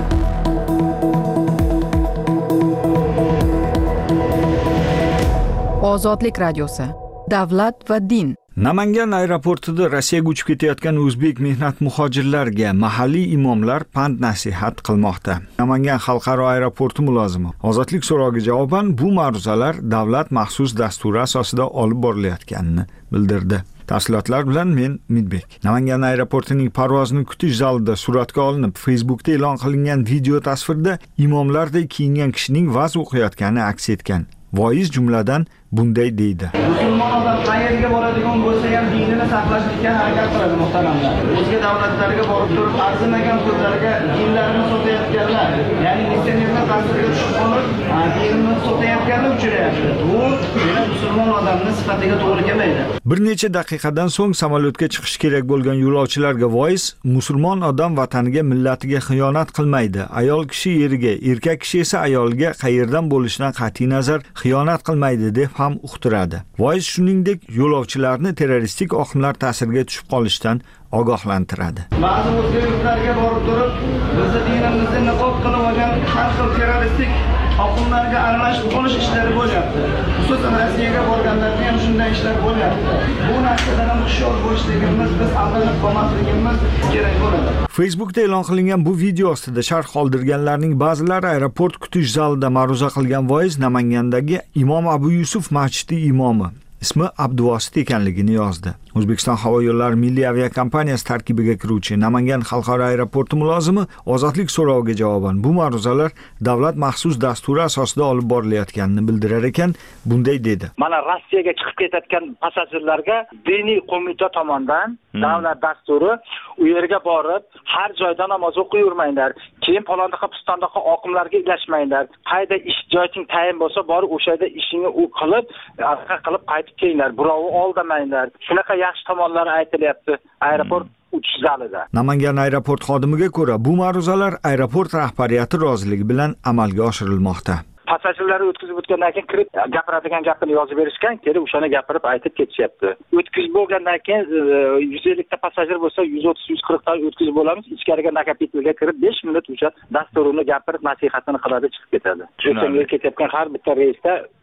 Ozodlik radiosi. Davlat va din. Namangan aeroportida Rossiyaga uchib ketayotgan o'zbek mehnat muhojirlariga mahalliy imomlar pand nasihat qilmoqda. Namangan xalqaro aeroporti mulozimi Ozodlik so'roviga javoban bu ma'ruzalar davlat maxsus dasturi asosida olib borilayotganini bildirdi. Tafsilotlar bilan men Umidbek. Namangan aeroportining parvozini kutish zalida suratga olinib, Facebookda e'lon qilingan video tasvirda imomlardek kiyingan kishining va'z o'qiyotgani aks etgan. Voiz jumladan bunday deydi. Musulmon odam qayerga boradigan bo'lsa ham dinini saqlashga harakat qiladi muhtaramlar. O'zga davlatlarga borib turib arzimagan pullarga dinlarini sotayotganlar, ya'ni missionerlar ta'siriga tushib qolib, dinini sotayotganlar uchrayapti. Bu meni musulmon odamning sifatiga to'g'ri kelmaydi. Bir necha daqiqadan so'ng samolyotga chiqish kerak bo'lgan yo'lovchilarga voiz musulmon odam vataniga, millatiga xiyonat qilmaydi. Ayol kishi eriga, erkak kishi esa ayolga qayerdan bo'lishidan qat'iy nazar xiyonat qilmaydi deb ham uqtiradi. Voiz shuningdek yo'lovchilarni terroristik oqimlar ta'siriga tushib qolishdan ogohlantiradi. Ba'zi o'zga yurtlarga borib turib, bizni dinimizni niqob qilib olgan har xil terroristik oqimlarga aralashib qolish ishlari bo'lyapti. Xususan Rossiyaga borganlarda ham shunday ishlar bo'lyapti. Bu narsadan ham hushyor bo'lishligimiz, biz aldanib qolmasligimiz kerak bo'ladi. Facebookda e'lon qilingan bu video ostida sharh qoldirganlarning ba'zilari aeroport kutish zalida ma'ruza qilgan voiz Namangandagi Imom Abu Yusuf masjidi imomi ismi Abduvosit ekanligini yozdi. O'zbekiston havo yo'llari milliy aviakompaniyasi tarkibiga kiruvchi Namangan xalqaro aeroporti mulozimi Ozodlik so'roviga javoban bu ma'ruzalar davlat maxsus dasturi asosida olib borilayotganini bildirar ekan, bunday dedi. Mana Rossiyaga chiqib ketayotgan passajirlarga diniy qo'mita tomonidan hmm. davlat dasturi u yerga borib har joyda namoz o'qiyvermanglar, keyin palondaqa pistondaqa oqimlarga ilashmanglar. Qayda ish joying tayin bo'lsa, borib o'sha yerda ishingni u qilib, arqa qilib qaytib kelinglar. Birovni oldamanglar. Shunaqa yaxshi tomonlari aytilyapti aeroport uchish zalida. Namangan aeroport xodimiga ko'ra, bu ma'ruzalar aeroport rahbariyati roziligi bilan amalga oshirilmoqda. Passajirlarni o'tkazib o'tgandan keyin kirib gapiradigan gapini yozib berishgan, kelib o'shani gapirib aytib ketishyapti. O'tkazib bo'lgandan keyin yuz ellik ta passajir bo'lsa, yuz o'ttiz yuz qirq ta o'tkazib bo'lamiz. Ichkariga nakopitelga kirib besh minut o'sha dasturini gapirib, nasihatini qiladi, chiqib ketadi. O'sha ketayotgan har bitta reysda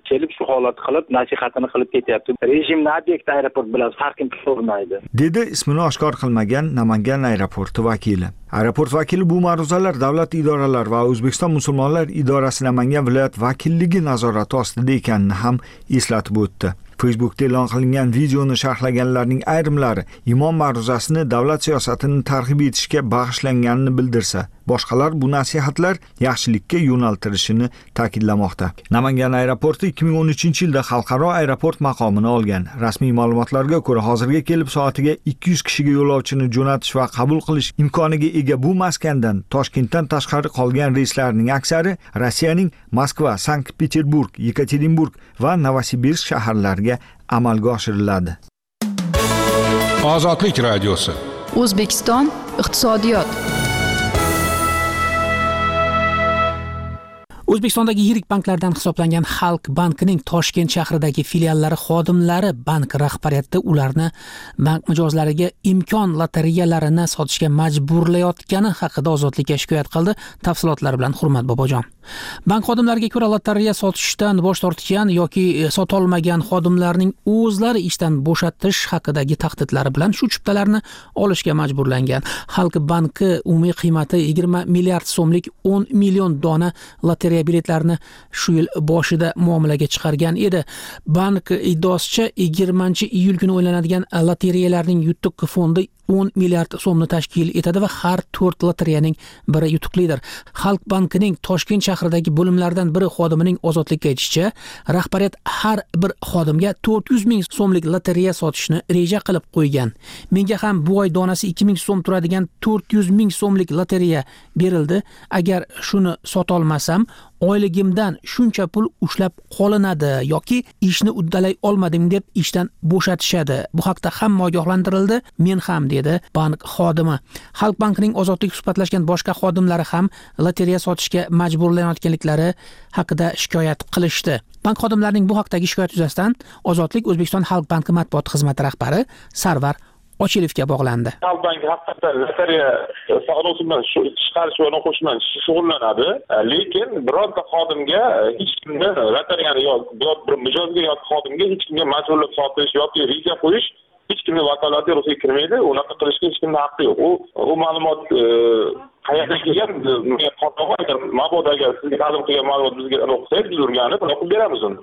kelib shu holatni qilib nasihatini qilib ketyapti. Rejimni obyekt aeroport bilan farqini ko'rmaydi. Dedi ismini oshkor qilmagan Namangan aeroporti vakili. Aeroport vakili bu ma'ruzalar davlat idoralari va O'zbekiston musulmonlar idorasi Namangan viloyat vakilligi nazorati ostida ekanini ham eslatib o'tdi. Facebookda e'lon qilingan videoni sharhlaganlarning ayrimlari imom ma'ruzasini davlat siyosatini targ'ib etishga bag'ishlanganini bildirsa, boshqalar bu nasihatlar yaxshilikka yo'naltirishini ta'kidlamoqda. Namangan aeroporti ikki ming o'n uchinchi yilda xalqaro aeroport maqomini olgan. Rasmiy ma'lumotlarga ko'ra, hozirga kelib soatiga ikki yuz kishiga yo'lovchini jo'natish va qabul qilish imkoniga ega bu maskandan Toshkentdan tashqari qolgan reyslarning aksari Rossiyaning Moskva, Sankt-Peterburg, Yekaterinburg va Novosibirsk shaharlariga amalga oshiriladi. Ozodlik radiosi. O'zbekiston iqtisodiyot. O'zbekistondagi yirik banklardan hisoblangan Xalq bankining Toshkent shahridagi filiallari xodimlari bank rahbariyati ularni bank mijozlariga imkon lotereyalarini sotishga majburlayotgani haqida Ozodlikka shikoyat qildi. Tafsilotlar bilan Hurmat Bobojon. Bank xodimlariga ko'ra, lotereya sotishdan bosh tortgan yoki sotolmagan xodimlarning o'zlari ishdan bo'shatish haqidagi tahdidlari bilan shu chiptalarni olishga majburlangan. Xalq banki umumiy qiymati yigirma milliard so'mlik o'n million dona lotereya biletlarini shu yil boshida muomalaga chiqargan edi. Bank iddaosicha yigirmanchi iyul kuni o'ylanadigan lotereyalarning yutuq fondi o'n milliard so'mni tashkil etadi va har to'rt lotereyaning biri yutuqlidir. Xalq bankining Toshkent shahridagi bo'limlaridan biri xodimining Ozodlikka aytishicha, rahbariyat har bir xodimga to'rt yuz ming so'mlik lotereya sotishni reja qilib qo'ygan. Menga ham bu oy donasi ikki ming so'm turadigan to'rt yuz ming so'mlik lotereya berildi. Agar shuni sota olmasam, oyligimdan shuncha pul ushlab qolinadi yoki ishni uddalay olmadim deb ishdan bo'shatishadi. Bu haqda hamma ogohlantirildi, men ham, dedi bank xodimi. Xalq bankining Ozodlik suhbatlashgan boshqa xodimlari ham lotereya sotishga majburlanayotganliklari haqida shikoyat qilishdi. Bank xodimlarining bu haqdagi shikoyat yuzasidan Ozodlik O'zbekiston Xalq banki matbuot xizmati rahbari Sarvar Ochilevga bog'landi. Xalq banki haqiqatan lotereya savdosi bilan chiqarish va qo'shish bilan shug'ullanadi, lekin birorta xodimga hech kimni lotereyani yoki bir mijozga yoki xodimga hech kimga majburlab sotish yoki reja qo'yish hech kimning vakolati ruxsatga kirmaydi. Unaqa qilishga hech kimning haqqi yo'q. U u ma'lumot qayerdan kelgan? Qotog'i agar mabodo agar sizga ta'lim qilgan ma'lumot bizga o'qsangiz, biz o'rganib o'qib beramiz uni.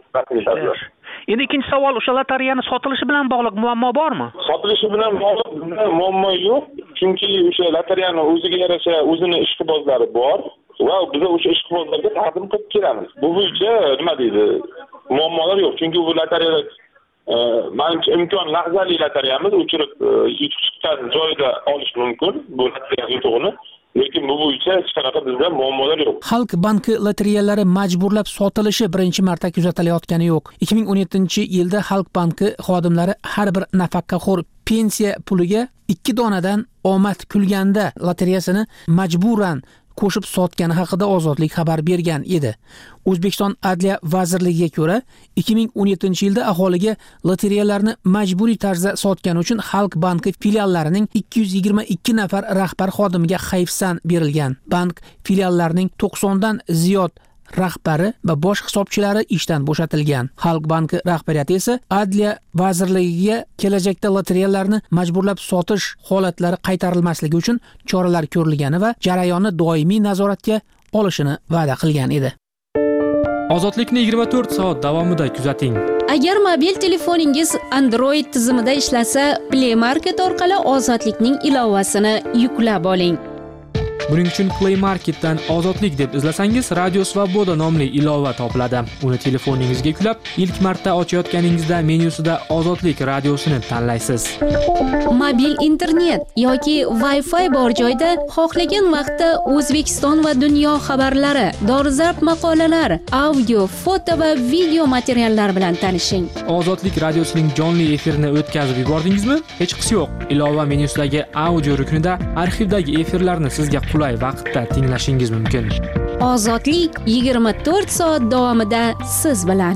Endi ikkinchi savol, o'sha lotereyani sotilishi bilan bog'liq muammo bormi? Sotilishi bilan bog'liq muammo yo'q, chunki o'sha lotereyani o'ziga yarasha o'zini ishqibozlari bor va biz o'sha ishqibozlarga taqdim qilib kelamiz. Bu bo'yicha nima deydi? Muammolar yo'q, chunki bu lotereya menimcha imkon lahzali lotereyamiz, o'chirib yutuq chiqqan joyda olish mumkin bu lotereya yutug'ini. Lekin bu bo'yicha hech qanaqa bizda muammolar yo'q. Xalq banki lotereyalari majburlab sotilishi birinchi marta kuzatilayotgani yo'q. ikki ming o'n yettinchi yilda Xalq banki xodimlari har bir nafaqaxo'r pensiya puliga ikki donadan omad kulganda lotereyasini majburan qo'shib sotgani haqida Ozodlik xabar bergan edi. O'zbekiston Adliya vazirligiga ko'ra, ikki ming o'n yettinchi yilda aholiga lotereyalarni majburiy tarzda sotgani uchun Xalq banki filiallarining ikki yuz yigirma ikki nafar rahbar xodimiga hayfsan berilgan. Bank filiallarining to'qsondan ziyod rahbari va bosh hisobchilari ishdan bo'shatilgan. Xalq banki rahbariyati esa Adliya vazirligiga kelajakda lotereyalarni majburlab sotish holatlari qaytarilmasligi uchun choralar ko'rilgani va jarayonni doimiy nazoratga olishini va'da qilgan edi. Ozodlikni yigirma to'rt soat davomida kuzating. Agar mobil telefoningiz Android tizimida ishlasa, Play Market orqali Ozodlikning ilovasini yuklab oling. Buning uchun Play Marketdan Ozodlik deb izlasangiz, Radio Svoboda nomli ilova topiladi. Uni telefoningizga yuklab, ilk marta ochayotganingizda menyusida Ozodlik radiosini tanlaysiz. Mobil internet yoki Wi-Fi bor joyda xohlagan vaqtda O'zbekiston va dunyo xabarlari, dolzarb maqolalar, audio, foto va video materiallar bilan tanishing. Ozodlik radiosining jonli efirini o'tkazib yubordingizmi? Hech qisi yo'q. Ilova menyusidagi audio ruknida arxivdagi efirlarni sizga qulay vaqtda tinglashingiz mumkin. Ozodlik yigirma to'rt soat davomida siz bilan.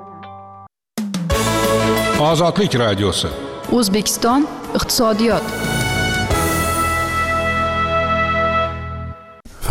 Ozodlik radiosi. O'zbekiston iqtisodiyot.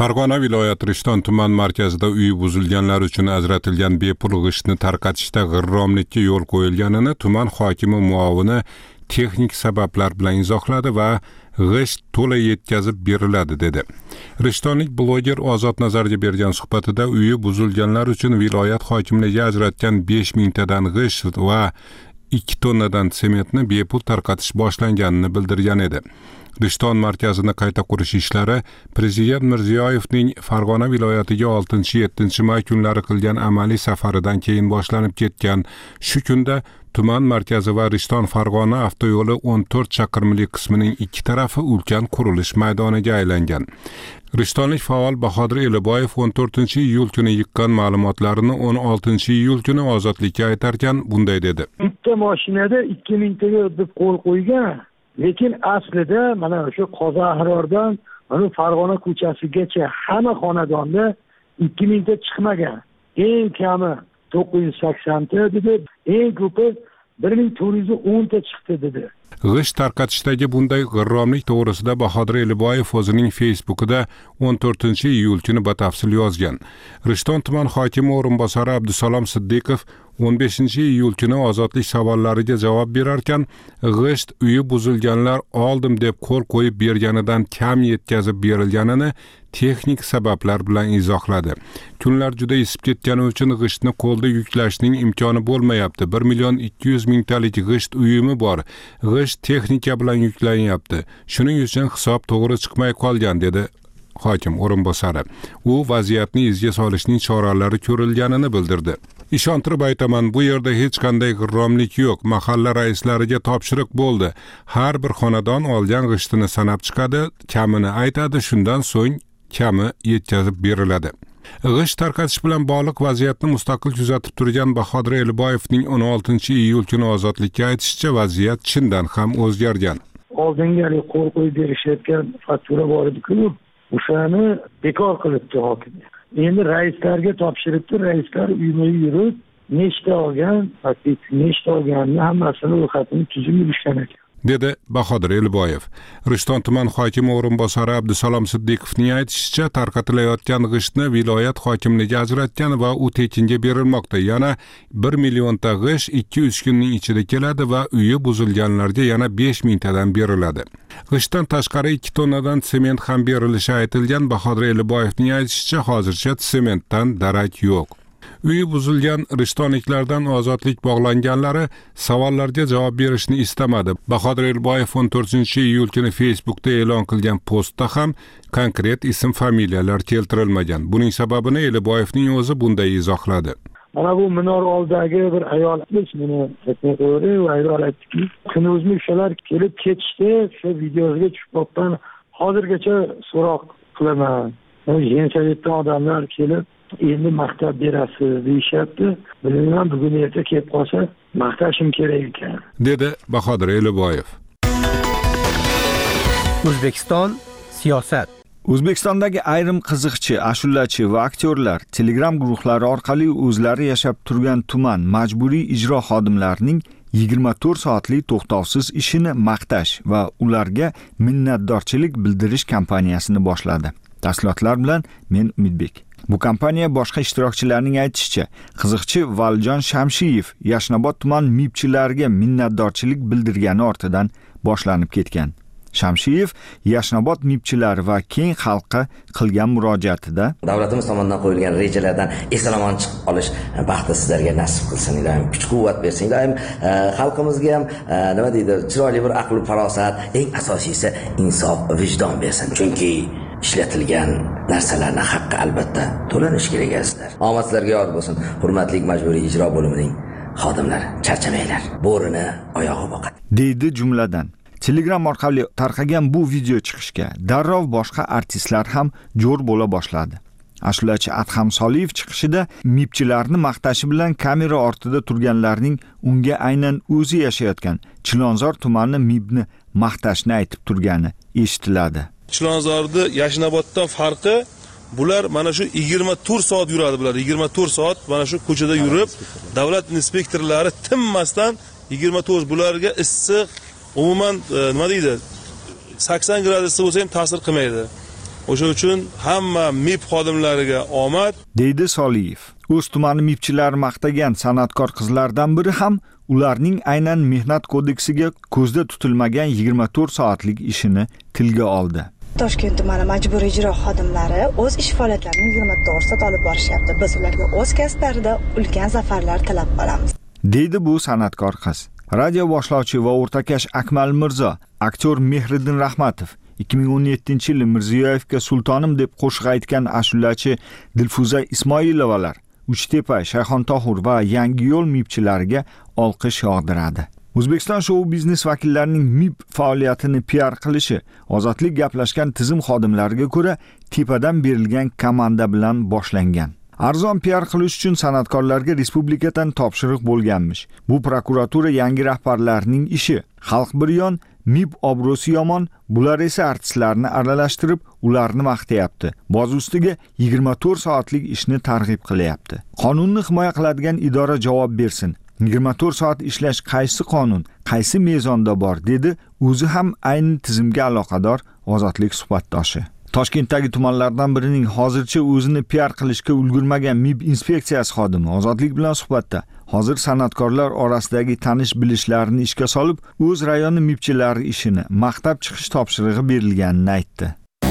Farg'ona viloyati Rishton tuman markazida uyi buzilganlar uchun ajratilgan bepul g'ishtni tarqatishda g'irromlikka yo'l qo'yilganini tuman hokimi muovini texnik sabablar bilan izohladi va g'isht to'la yetkazib beriladi dedi. Rishtonlik bloger Ozod Nazarga bergan suhbatida uyi buzilganlar uchun viloyat hokimligi ajratgan besh mingtadan g'isht va ikki tonnadan sementni bepul tarqatish boshlanganini bildirgan edi. Rishton markazini qayta qurish ishlari Prezident Mirziyoyevning Farg'ona viloyatiga oltinchi yettinchi may kunlari qilgan amaliy safaridan keyin boshlanib ketgan. Shu kunda tuman markazi va Rishton Farg'ona avtoyo'li o'n to'rt chaqirimli qismining ikki tarafi ulkan qurilish maydoniga aylangan. Rishtonlik faol Bahodir Eliboyev o'n to'rtinchi iyul kuni yiqqan ma'lumotlarini o'n oltinchi iyul kuni ozodlikka aytarkan bunday dedi. Bitta mashinada ikki mingtaga deb qo'l qo'ygan. Lekin aslida mana shu Qo'zg'ordan mana Farg'ona ko'chasigacha hamma xonadonda ikki mingta chiqmagan. Eng kami to'qqiz yuz saksonta dedi, eng ko'pi bir ming to'rt yuz o'nta chiqdi dedi. G'isht tarqatishdagi bunday g'irromlik to'g'risida Bahodir Eliboyev o'zining Facebook'ida o'n to'rtinchi iyul kuni batafsil yozgan. Rishton tuman hokimi o'rinbosari Abdusalom Siddiqov o'n beshinchi iyul kuni ozodlik savollariga javob berarkan, g'isht uyi buzilganlar oldim deb qo'l qo'yib berganidan kam yetkazib berilganini texnik sabablar bilan izohladi. Kunlar juda isib ketgani uchun g'ishtni qo'lda yuklashning imkoni bo'lmayapti. bir million ikki yuz mingtalik g'isht uyumi bor. G'isht texnika bilan yuklanyapti. Shuning uchun hisob to'g'ri chiqmay qolgan dedi hokim o'rinbosari. U vaziyatni izga solishning choralari ko'rilganini bildirdi. Ishontirib aytaman, bu yerda hech qanday g'irromlik yo'q. Mahalla raislariga topshiriq bo'ldi. Har bir xonadon olgan g'ishtini sanab chiqadi, kamini aytadi, shundan so'ng kami yetkazib beriladi. G'isht tarqatish bilan bog'liq vaziyatni mustaqil kuzatib turgan Bahodir Eliboyevning o'n oltinchi iyul kuni ozodlikka aytishicha, vaziyat chindan ham o'zgargan. Oldinga qo'l qo'yib berishayotgan faktura bor edi-ku, o'shani bekor qilibdi hokim. Endi raislarga topshiribdi, raislar uyma yurib, nechta olgan, faktik nechta olganini hammasini ro'yxatini tuzib yurishgan ekan, dedi Bahodir Eliboyev. Rishton tuman hokimi o'rinbosari Abdusalom Siddiqovning aytishicha, tarqatilayotgan g'ishtni viloyat hokimligi ajratgan va u tekinga berilmoqda. Yana bir millionta g'isht ikki uch kunning ichida keladi va uyi buzilganlarga yana besh mingtadan beriladi. G'ishtdan tashqari ikki tonnadan sement ham berilishi aytilgan. Bahodir Eliboyevning aytishicha, hozircha sementdan darak yo'q. Uyi buzilgan rishtonliklardan ozodlik bog'langanlari savollarga javob berishni istamadi. Bahodir Eliboyev o'n to'rtinchi iyul kuni Facebook'da e'lon qilgan postda ham konkret ism familiyalar keltirilmagan. Buning sababini Eliboyevning o'zi bunday izohladi. Mana bu minor oldidagi bir ayol buni aytmay qo'ydi va ayol aytdiki, kunuzmi o'shalar kelib ketishdi, shu videoga tushib qolgan. Hozirgacha so'roq qilaman. Yenchalikdan odamlar kelib endi maqtab berasiz deyishyapti. Bilmayman, bugun erta kelib qolsa maqtashim kerak ekan, dedi Bahodir Eliboyev. O'zbekiston siyosat. O'zbekistondagi ayrim qiziqchi, ashulachi va aktyorlar Telegram guruhlari orqali o'zlari yashab turgan tuman majburiy ijro xodimlarining yigirma to'rt soatlik to'xtovsiz ishini maqtash va ularga minnatdorchilik bildirish kampaniyasini boshladi. Tafsilotlar bilan men Umidbek. Bu kampaniya boshqa ishtirokchilarning aytishicha, qiziqchi Valjon Shamshiyev Yashnobod tuman mibchilariga minnatdorchilik bildirgani ortidan boshlanib ketgan. Shamshiyev Yashnobod mibchilari va keng xalqqa qilgan murojaatida davlatimiz tomonidan qo'yilgan rejalardan eson-omon chiqib olish baxti sizlarga nasib qilsin, ilohim kuch-quvvat bersin, ilohim xalqimizga ham nima deydi, chiroyli bir aql farosat, eng asosiysi insof, vijdon bersin. Chunki ishlatilgan narsalarning haqqi albatta to'lanishi kerak azizlar. Omad sizlarga yor bo'lsin. Hurmatli majburiy ijro bo'limining xodimlari, charchamanglar. Bo'rini oyog'i boqadi, deydi jumladan. Telegram orqali tarqagan bu video chiqishga darrov boshqa artistlar ham jo'r bo'la boshladi. Ashulachi Adham Soliyev chiqishida mibchilarni maqtashi bilan kamera ortida turganlarning unga aynan o'zi yashayotgan Chilonzor tumani mibni maqtashni aytib turgani eshitiladi. Chilonzorda Yashnoboddan farqi, bular mana shu yigirma to'rt soat yuradi, bular yigirma to'rt soat mana shu ko'chada yurib, davlat inspektorlari tinmasdan yigirma to'rt bularga issiq, umuman nima deydi, sakson gradusda bo'lsa ham ta'sir qilmaydi. O'sha uchun hamma M I B xodimlariga omad, deydi Soliyev. O'z tumani mibchilari maqtagan san'atkor qizlardan biri ham ularning aynan mehnat kodeksiga ko'zda tutilmagan yigirma to'rt soatlik ishini tilga oldi. Toshkent tumani majburiy ijro xodimlari o'z ish faoliyatlarini yigirma to'rt soat olib borishyapti. Biz ularga o'z kasblarida ulkan zafarlar tilab qolamiz, deydi bu san'atkor qiz. Radio boshlovchi va o'rtakash Akmal Mirzo, aktyor Mehriddin Rahmatov, ikki ming o'n yettinchi yili Mirziyoyevga sultonim deb qo'shiq aytgan ashulachi Dilfuza Ismoilovalar Uchtepa, Shayxontohur va Yangiyo'l mibchilariga olqish yog'diradi. O'zbekiston shou biznes vakillarining M I B faoliyatini P R qilishi ozodlik gaplashgan tizim xodimlariga ko'ra tepadan berilgan komanda bilan boshlangan. Arzon P R qilish uchun san'atkorlarga respublikadan topshiriq bo'lganmish. Bu prokuratura yangi rahbarlarining ishi. Xalq bir yon, M I B obro'si yomon, bular esa artistlarni aralashtirib, ularni maqtayapti. Boz ustiga yigirma to'rt soatlik ishni targ'ib qilyapti. Qonunni himoya qiladigan idora javob bersin. yigirma to'rt soat ishlash qaysi qonun, qaysi mezonda bor, dedi o'zi ham ayni tizimga aloqador ozodlik suhbatdoshi. Toshkentdagi tumanlardan birining hozircha o'zini P R qilishga ulgurmagan M I B inspeksiyasi xodimi ozodlik bilan suhbatda hozir san'atkorlar orasidagi tanish bilishlarini ishga solib, o'z rayoni mibchilari ishini maqtab chiqish topshirig'i berilganini aytdi.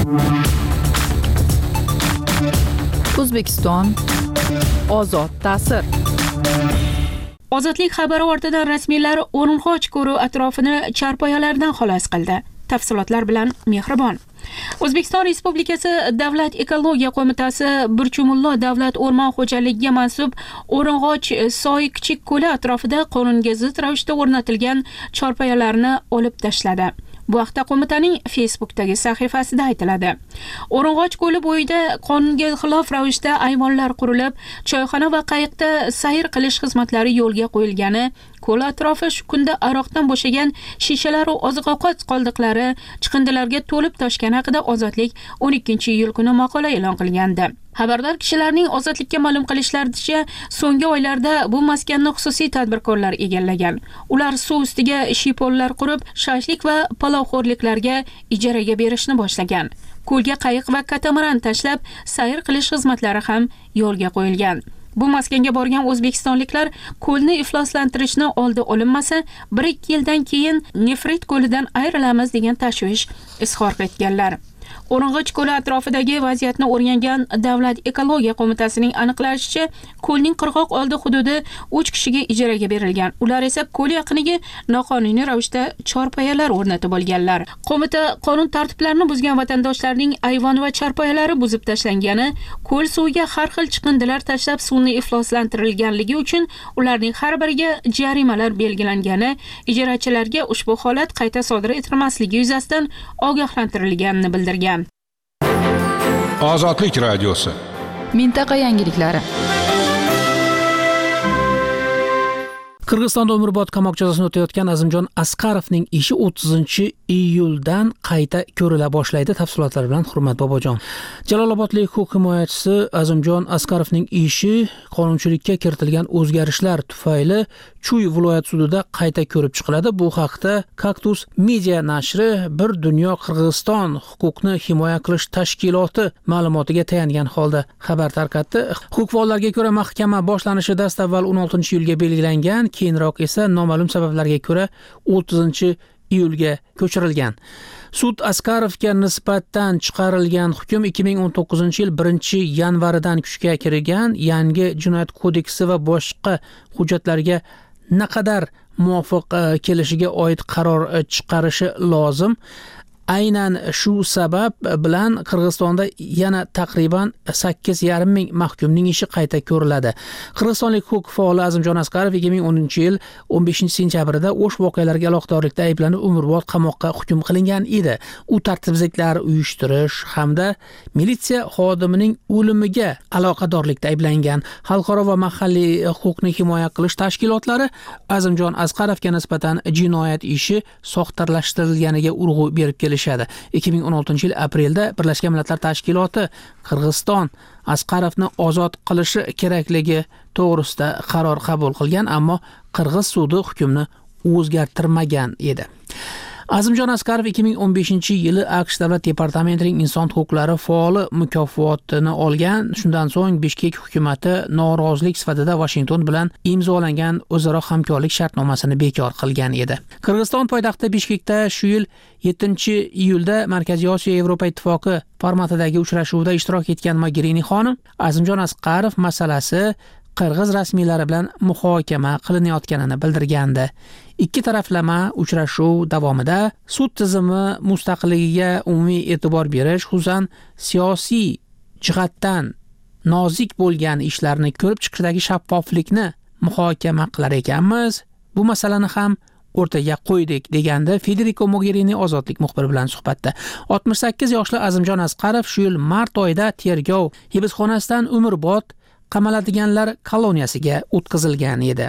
O'zbekiston ozod ta'sir. Ozodlik xabari ortidan rasmiylar O'rg'och ko'ri atrofini charpoyalardan xalos qildi. Tafsilotlar bilan Mehribon. O'zbekiston Respublikasi Davlat ekologiya qo'mitasi Burchumullo davlat o'rmon xo'jaligiga mansub O'rg'och soy kichik ko'li atrofida qonunga zid ravishda o'rnatilgan charpoyalarni olib tashladi. Bu haqda qo'mitaning Facebook'dagi sahifasida aytiladi. O'rg'och ko'li bo'yida qonunga xilof ravishda ayvonlar qurilib, choyxona va qayiqda sayr qilish xizmatlari yo'lga qo'yilgani, ko'l atrofi shu kunda aroqdan bo'shagan shishalar va oziq-ovqat qoldiqlari chiqindilarga to'lib toshgani haqida Ozodlik o'n ikkinchi iyul kuni maqola e'lon qilgandi. Xabardor kishilarning Ozodlikka ma'lum qilishlaricha, so'nggi oylarda bu maskanni xususiy tadbirkorlar egallagan. Ular suv ustiga shiyponlar qurib, shashlik va palovxo'rliklarga ijaraga berishni boshlagan. Ko'lga qayiq va katamaran tashlab, sayr qilish xizmatlari ham yo'lga qo'yilgan. Bu maskanga borgan o'zbekistonliklar ko'lni ifloslantirishni oldi olinmasa, bir ikki yildan keyin Nefrit ko'lidan ayrilamiz degan tashvish izhor etganlar. O'rg'och ko'li atrofidagi vaziyatni o'rgangan Davlat ekologiya qo'mitasining aniqlashicha, ko'lning qirg'oq oldi hududi uch kishiga ijaraga berilgan. Ular esa ko'l yaqiniga noqonuniy ravishda charpoyalar o'rnatib olganlar. Qo'mita qonun tartiblarini buzgan vatandoshlarning ayvon va charpoyalari buzib tashlangani, ko'l suviga har xil chiqindilar tashlab suvni ifloslantirilganligi uchun ularning har biriga jarimalar belgilangani, ijarachilarga ushbu holat qayta sodir etilmasligi yuzasidan ogohlantirilganini bildirgan. Ozodlik radiosi. Mintaqa yangiliklari. Qirg'izistonda umrbod qamoq jazosini o'tayotgan Azimjon Asqarovning ishi o'ttizinchi iyuldan qayta ko'rila boshlaydi. Tafsilotlar bilan Hurmat Bobojon. Jalolobodlik huquq himoyachisi Azimjon Asqarovning ishi qonunchilikka kiritilgan o'zgarishlar tufayli Chuy viloyat sudida qayta ko'rib chiqiladi. Bu haqda Kaktus Media nashri Bir dunyo Qirg'iziston huquqni himoya qilish tashkiloti ma'lumotiga tayangan holda xabar tarqatdi. Huquqbonlarga ko'ra, mahkama boshlanishi dastavval o'n oltinchi iyulga belgilangan, keyinroq esa noma'lum sabablarga ko'ra o'ttizinchi iyulga ko'chirilgan. Sud Asqarovga nisbatan chiqarilgan hukm ikki ming o'n to'qqizinchi yil birinchi yanvaridan kuchga kirgan yangi jinoyat kodeksi va boshqa hujjatlarga naqadar muvofiq kelishiga oid qaror chiqarishi lozim. Aynan shu sabab bilan Qirg'izistonda yana taqriban sakkiz yarim ming mahkumning ishi qayta ko'riladi. Qirg'izistonlik huquq faoli Azimjon Asqarov ikki ming o'ninchi yil o'n beshinchi sentyabrida o'sh voqealarga aloqadorlikda ayblanib umrbod qamoqqa hukm qilingan edi. U tartibsizliklar uyushtirish hamda militsiya xodimining o'limiga aloqadorlikda ayblangan. Xalqaro va mahalliy huquqni himoya qilish tashkilotlari Azimjon Asqarovga nisbatan jinoyat ishi soxtalashtirilganiga urg'u berib kelishadi. ikki ming o'n oltinchi yil aprelda Birlashgan Millatlar Tashkiloti Qirg'iziston Asqarovni ozod qilishi kerakligi to'g'risida qaror qabul qilgan, ammo Qirg'iz sudi hukmni o'zgartirmagan edi. Azimjon Asqarov ikki ming o'n beshinchi yili AQSh Davlat departamentining inson huquqlari faoli mukofotini olgan. Shundan so'ng Bishkek hukumatı norozilik sifatida Washington bilan imzolangan o'zaro hamkorlik shartnomasini bekor qilgan edi. Qirg'iziston poytaxti Bishkekda shu yil yettinchi iyulda Markaziy Osiyo Yevropa ittifoqi formatidagi uchrashuvda ishtirok etgan Mogherini xonim Azimjon Asqarov masalasi Qirg'iz rasmiylari bilan muhokama qilinayotganini bildirgandi. Ikki taraflama uchrashuv davomida sud tizimi mustaqilligiga umumiy e'tibor berish, xususan siyosiy jihatdan nozik bo'lgan ishlarni ko'rib chiqishdagi shaffoflikni muhokama qilar ekanmiz. Bu masalani ham o'rtaga qo'ydik, degandi Federico Mogherini ozodlik muxbiri bilan suhbatda. oltmish sakkiz yoshli Azimjon Asqarov shu yil mart oyida tergov hibsxonasidan umrbod qamaladiganlar koloniyasiga o'tkazilgan edi.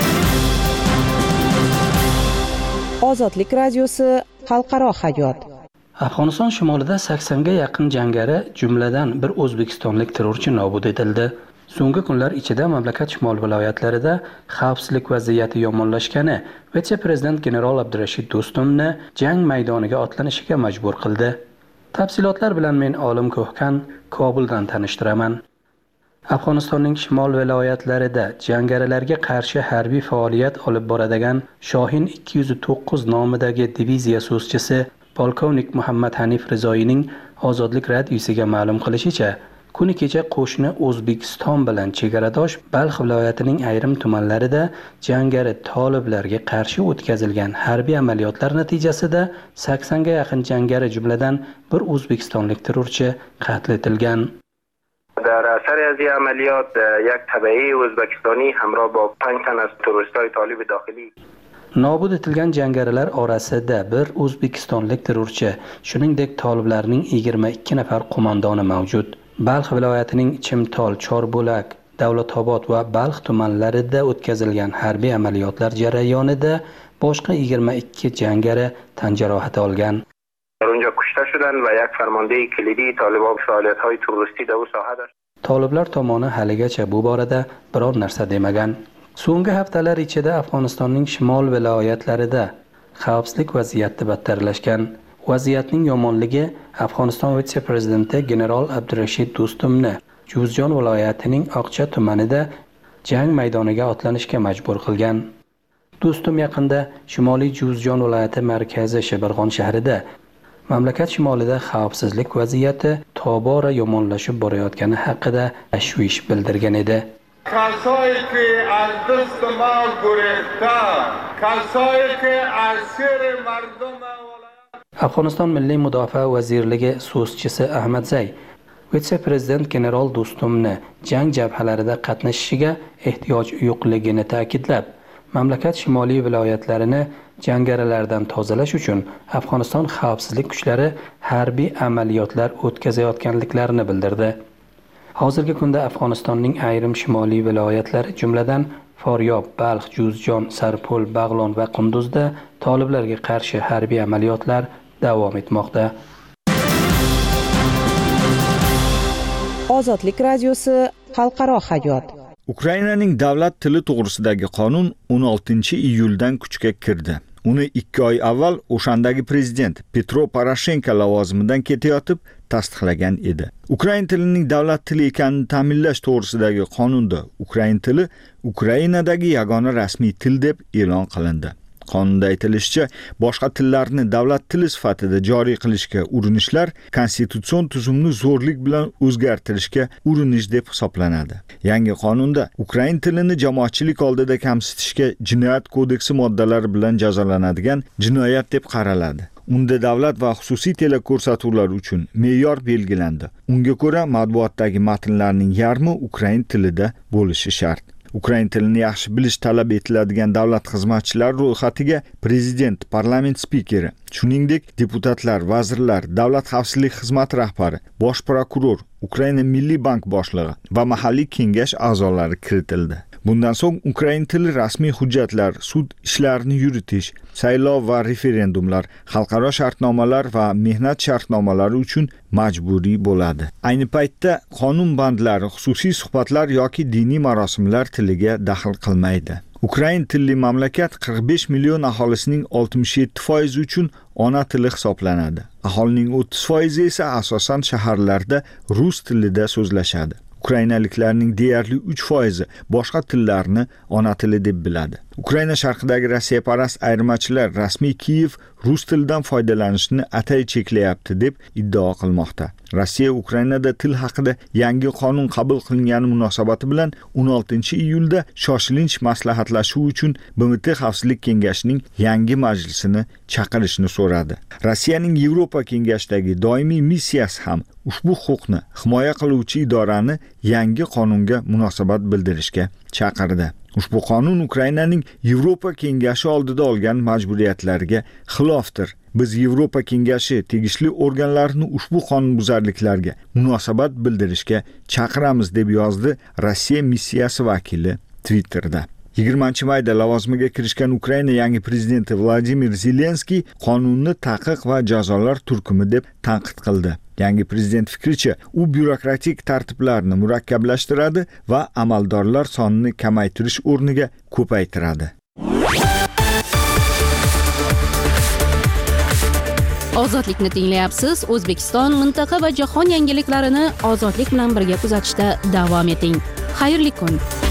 Ozodlik radiosi xalqaro hayot. Afg'oniston shimolida saksonga yaqin jangari, jumladan bir o'zbekistonlik terrorchi nobud etildi. So'nggi kunlar ichida mamlakat shimol viloyatlarida xavfsizlik vaziyati yomonlashgani vitse-prezident general Abdurashid Do'stumni jang maydoniga otlanishiga majbur qildi. Tafsilotlar bilan men Olim Ko'hkan Kobuldan tanishtiraman. Afg'onistonning shimol viloyatlarida jangarilarga qarshi harbiy faoliyat olib boradigan Shohin ikki yuz to'qqiz nomidagi diviziya so'zchisi polkovnik Muhammad Hanif Rizoyining ozodlik radiosiga ma'lum qilishicha, kuni kecha qo'shni O'zbekiston bilan chegaradosh Balx viloyatining ayrim tumanlarida jangari toliblarga qarshi o'tkazilgan harbiy amaliyotlar natijasida saksonga yaqin jangari, jumladan bir o'zbekistonlik terrorchi qatl etilgan. در اثر از این عملیات یک تبعی o'zbekistoni همراه با پنج تن از تروریست‌های طالب داخلی nobud etilgan jangarilar orasida bir o'zbekistonlik terrorchi, shuningdek toliblarning yigirma ikki nafar qo'mondoni mavjud. Balx viloyatining Chimtol, Chorbo'lak, Davlatobod va Balx tumanlarida o'tkazilgan harbiy amaliyotlar jarayonida boshqa yigirma ikki jangari tan jarohati olgan. در اونجا کشته شدن و یک فرمانده کلیدی طالبان فعالیت‌های تروریستی در اون ساحه داشت. Toliblar tomoni haligacha bu borada biror narsa demagan. So'nggi haftalar ichida Afg'onistonning shimol viloyatlarida xavfsizlik vaziyati battarlashgan. Vaziyatning yomonligi Afg'oniston vitse-prezidenti general Abdurashid Do'stumni Juzjon viloyatining Oqcha tumanida jang maydoniga otlanishga majbur qilgan. Do'stum yaqinda Shimoliy Juzjon viloyati markazi Shibirg'on shahrida mamlakat shimolida xavfsizlik vaziyati tobora yomonlashib borayotgani haqida tashvish bildirgan edi. کسایی که از دست ما گریختن، کسایی که اسیر مردم Afg'oniston Milliy Mudofaa vazirligi so'zchisi Ahmad Zay vitse-prezident general Do'stumni jang jabhalarida qatnashishiga ehtiyoj yo'qligini ta'kidlab, mamlakat shimoliy viloyatlarini jangarilardan tozalash uchun Afg'oniston xavfsizlik kuchlari harbiy amaliyotlar o'tkazayotganliklarini bildirdi. Hozirgi kunda Afg'onistonning ayrim shimoliy viloyatlari, jumladan Foryob, Balx, Juzjon, Sarpol, Bag'lon va Qunduzda toliblarga qarshi harbiy amaliyotlar davom etmoqda. Ozodlik radiosi xalqaro hayot. Ukrainaning davlat tili to'g'risidagi qonun o'n oltinchi iyuldan kuchga kirdi. Uni ikki oy avval o'shandagi prezident Petro Poroshenko lavozimidan ketayotib tasdiqlagan edi. Ukrain tilining davlat tili ekanini ta'minlash to'g'risidagi qonunda Ukrain tili Ukrainadagi yagona rasmiy til deb e'lon qilindi. Qonunda aytilishicha, boshqa tillarni davlat tili sifatida joriy qilishga urinishlar konstitutsion tuzumni zo'rlik bilan o'zgartirishga urinish deb hisoblanadi. Yangi qonunda Ukrain tilini jamoatchilik oldida kamsitishga Jinoyat kodeksi moddalari bilan jazolanadigan jinoyat deb qaraladi. Unda davlat va xususiy teleko'rsatuvlar uchun me'yor belgilandi. Unga ko'ra, matbuotdagi matnlarning yarmi Ukrain tilida bo'lishi shart. Ukrain tilini yaxshi bilish talab etiladigan davlat xizmatchilari ro'yxatiga prezident, parlament spikeri, shuningdek deputatlar, vazirlar, davlat xavfsizlik xizmati rahbari, bosh prokuror, Ukraina Milliy bank boshlig'i va mahalliy kengash a'zolari kiritildi. Bundan so'ng Ukrain tili rasmiy hujjatlar, sud ishlarini yuritish, saylov va referendumlar, xalqaro shartnomalar va mehnat shartnomalari uchun majburiy bo'ladi. Ayni paytda qonun bandlari xususiy suhbatlar yoki diniy marosimlar tiliga daxl qilmaydi. Ukrain tilli mamlakat qirq besh million aholisining oltmish yetti foizi uchun ona tili hisoblanadi. Aholining o'ttiz foizi esa asosan shaharlarda rus tilida so'zlashadi. Ukrainaliklarning deyarli uch foizi boshqa tillarni ona tili deb biladi. Ukraina sharqidagi rossiyaparast ayirmachilar rasmiy Kiyev rus tilidan foydalanishni atay cheklayapti deb iddao qilmoqda. Rossiya Ukrainada til haqida yangi qonun qabul qilingani munosabati bilan o'n oltinchi iyulda shoshilinch maslahatlashuv uchun B M T Xavfsizlik kengashining yangi majlisini chaqirishni so'radi. Rossiyaning Yevropa kengashidagi doimiy missiyasi ham ushbu huquqni himoya qiluvchi idorani yangi qonunga munosabat bildirishga chaqirdi. Ushbu qonun Ukrainaning Yevropa kengashi oldida olgan majburiyatlariga xilofdir. Biz Yevropa kengashi tegishli organlarini ushbu qonunbuzarliklarga munosabat bildirishga chaqiramiz deb yozdi Rossiya missiyasi vakili Twitterda. yigirmanchi mayda lavozimiga kirishgan Ukraina yangi prezidenti Vladimir Zelenskiy qonunni taqiq va jazolar turkumi deb tanqid qildi. Yangi prezident fikricha, u byurokratik tartiblarni murakkablashtiradi va amaldorlar sonini kamaytirish o'rniga ko'paytiradi. Ozodlikni tinglayapsiz. O'zbekiston, mintaqa va jahon yangiliklarini ozodlik bilan birga kuzatishda davom eting. Xayrli kun.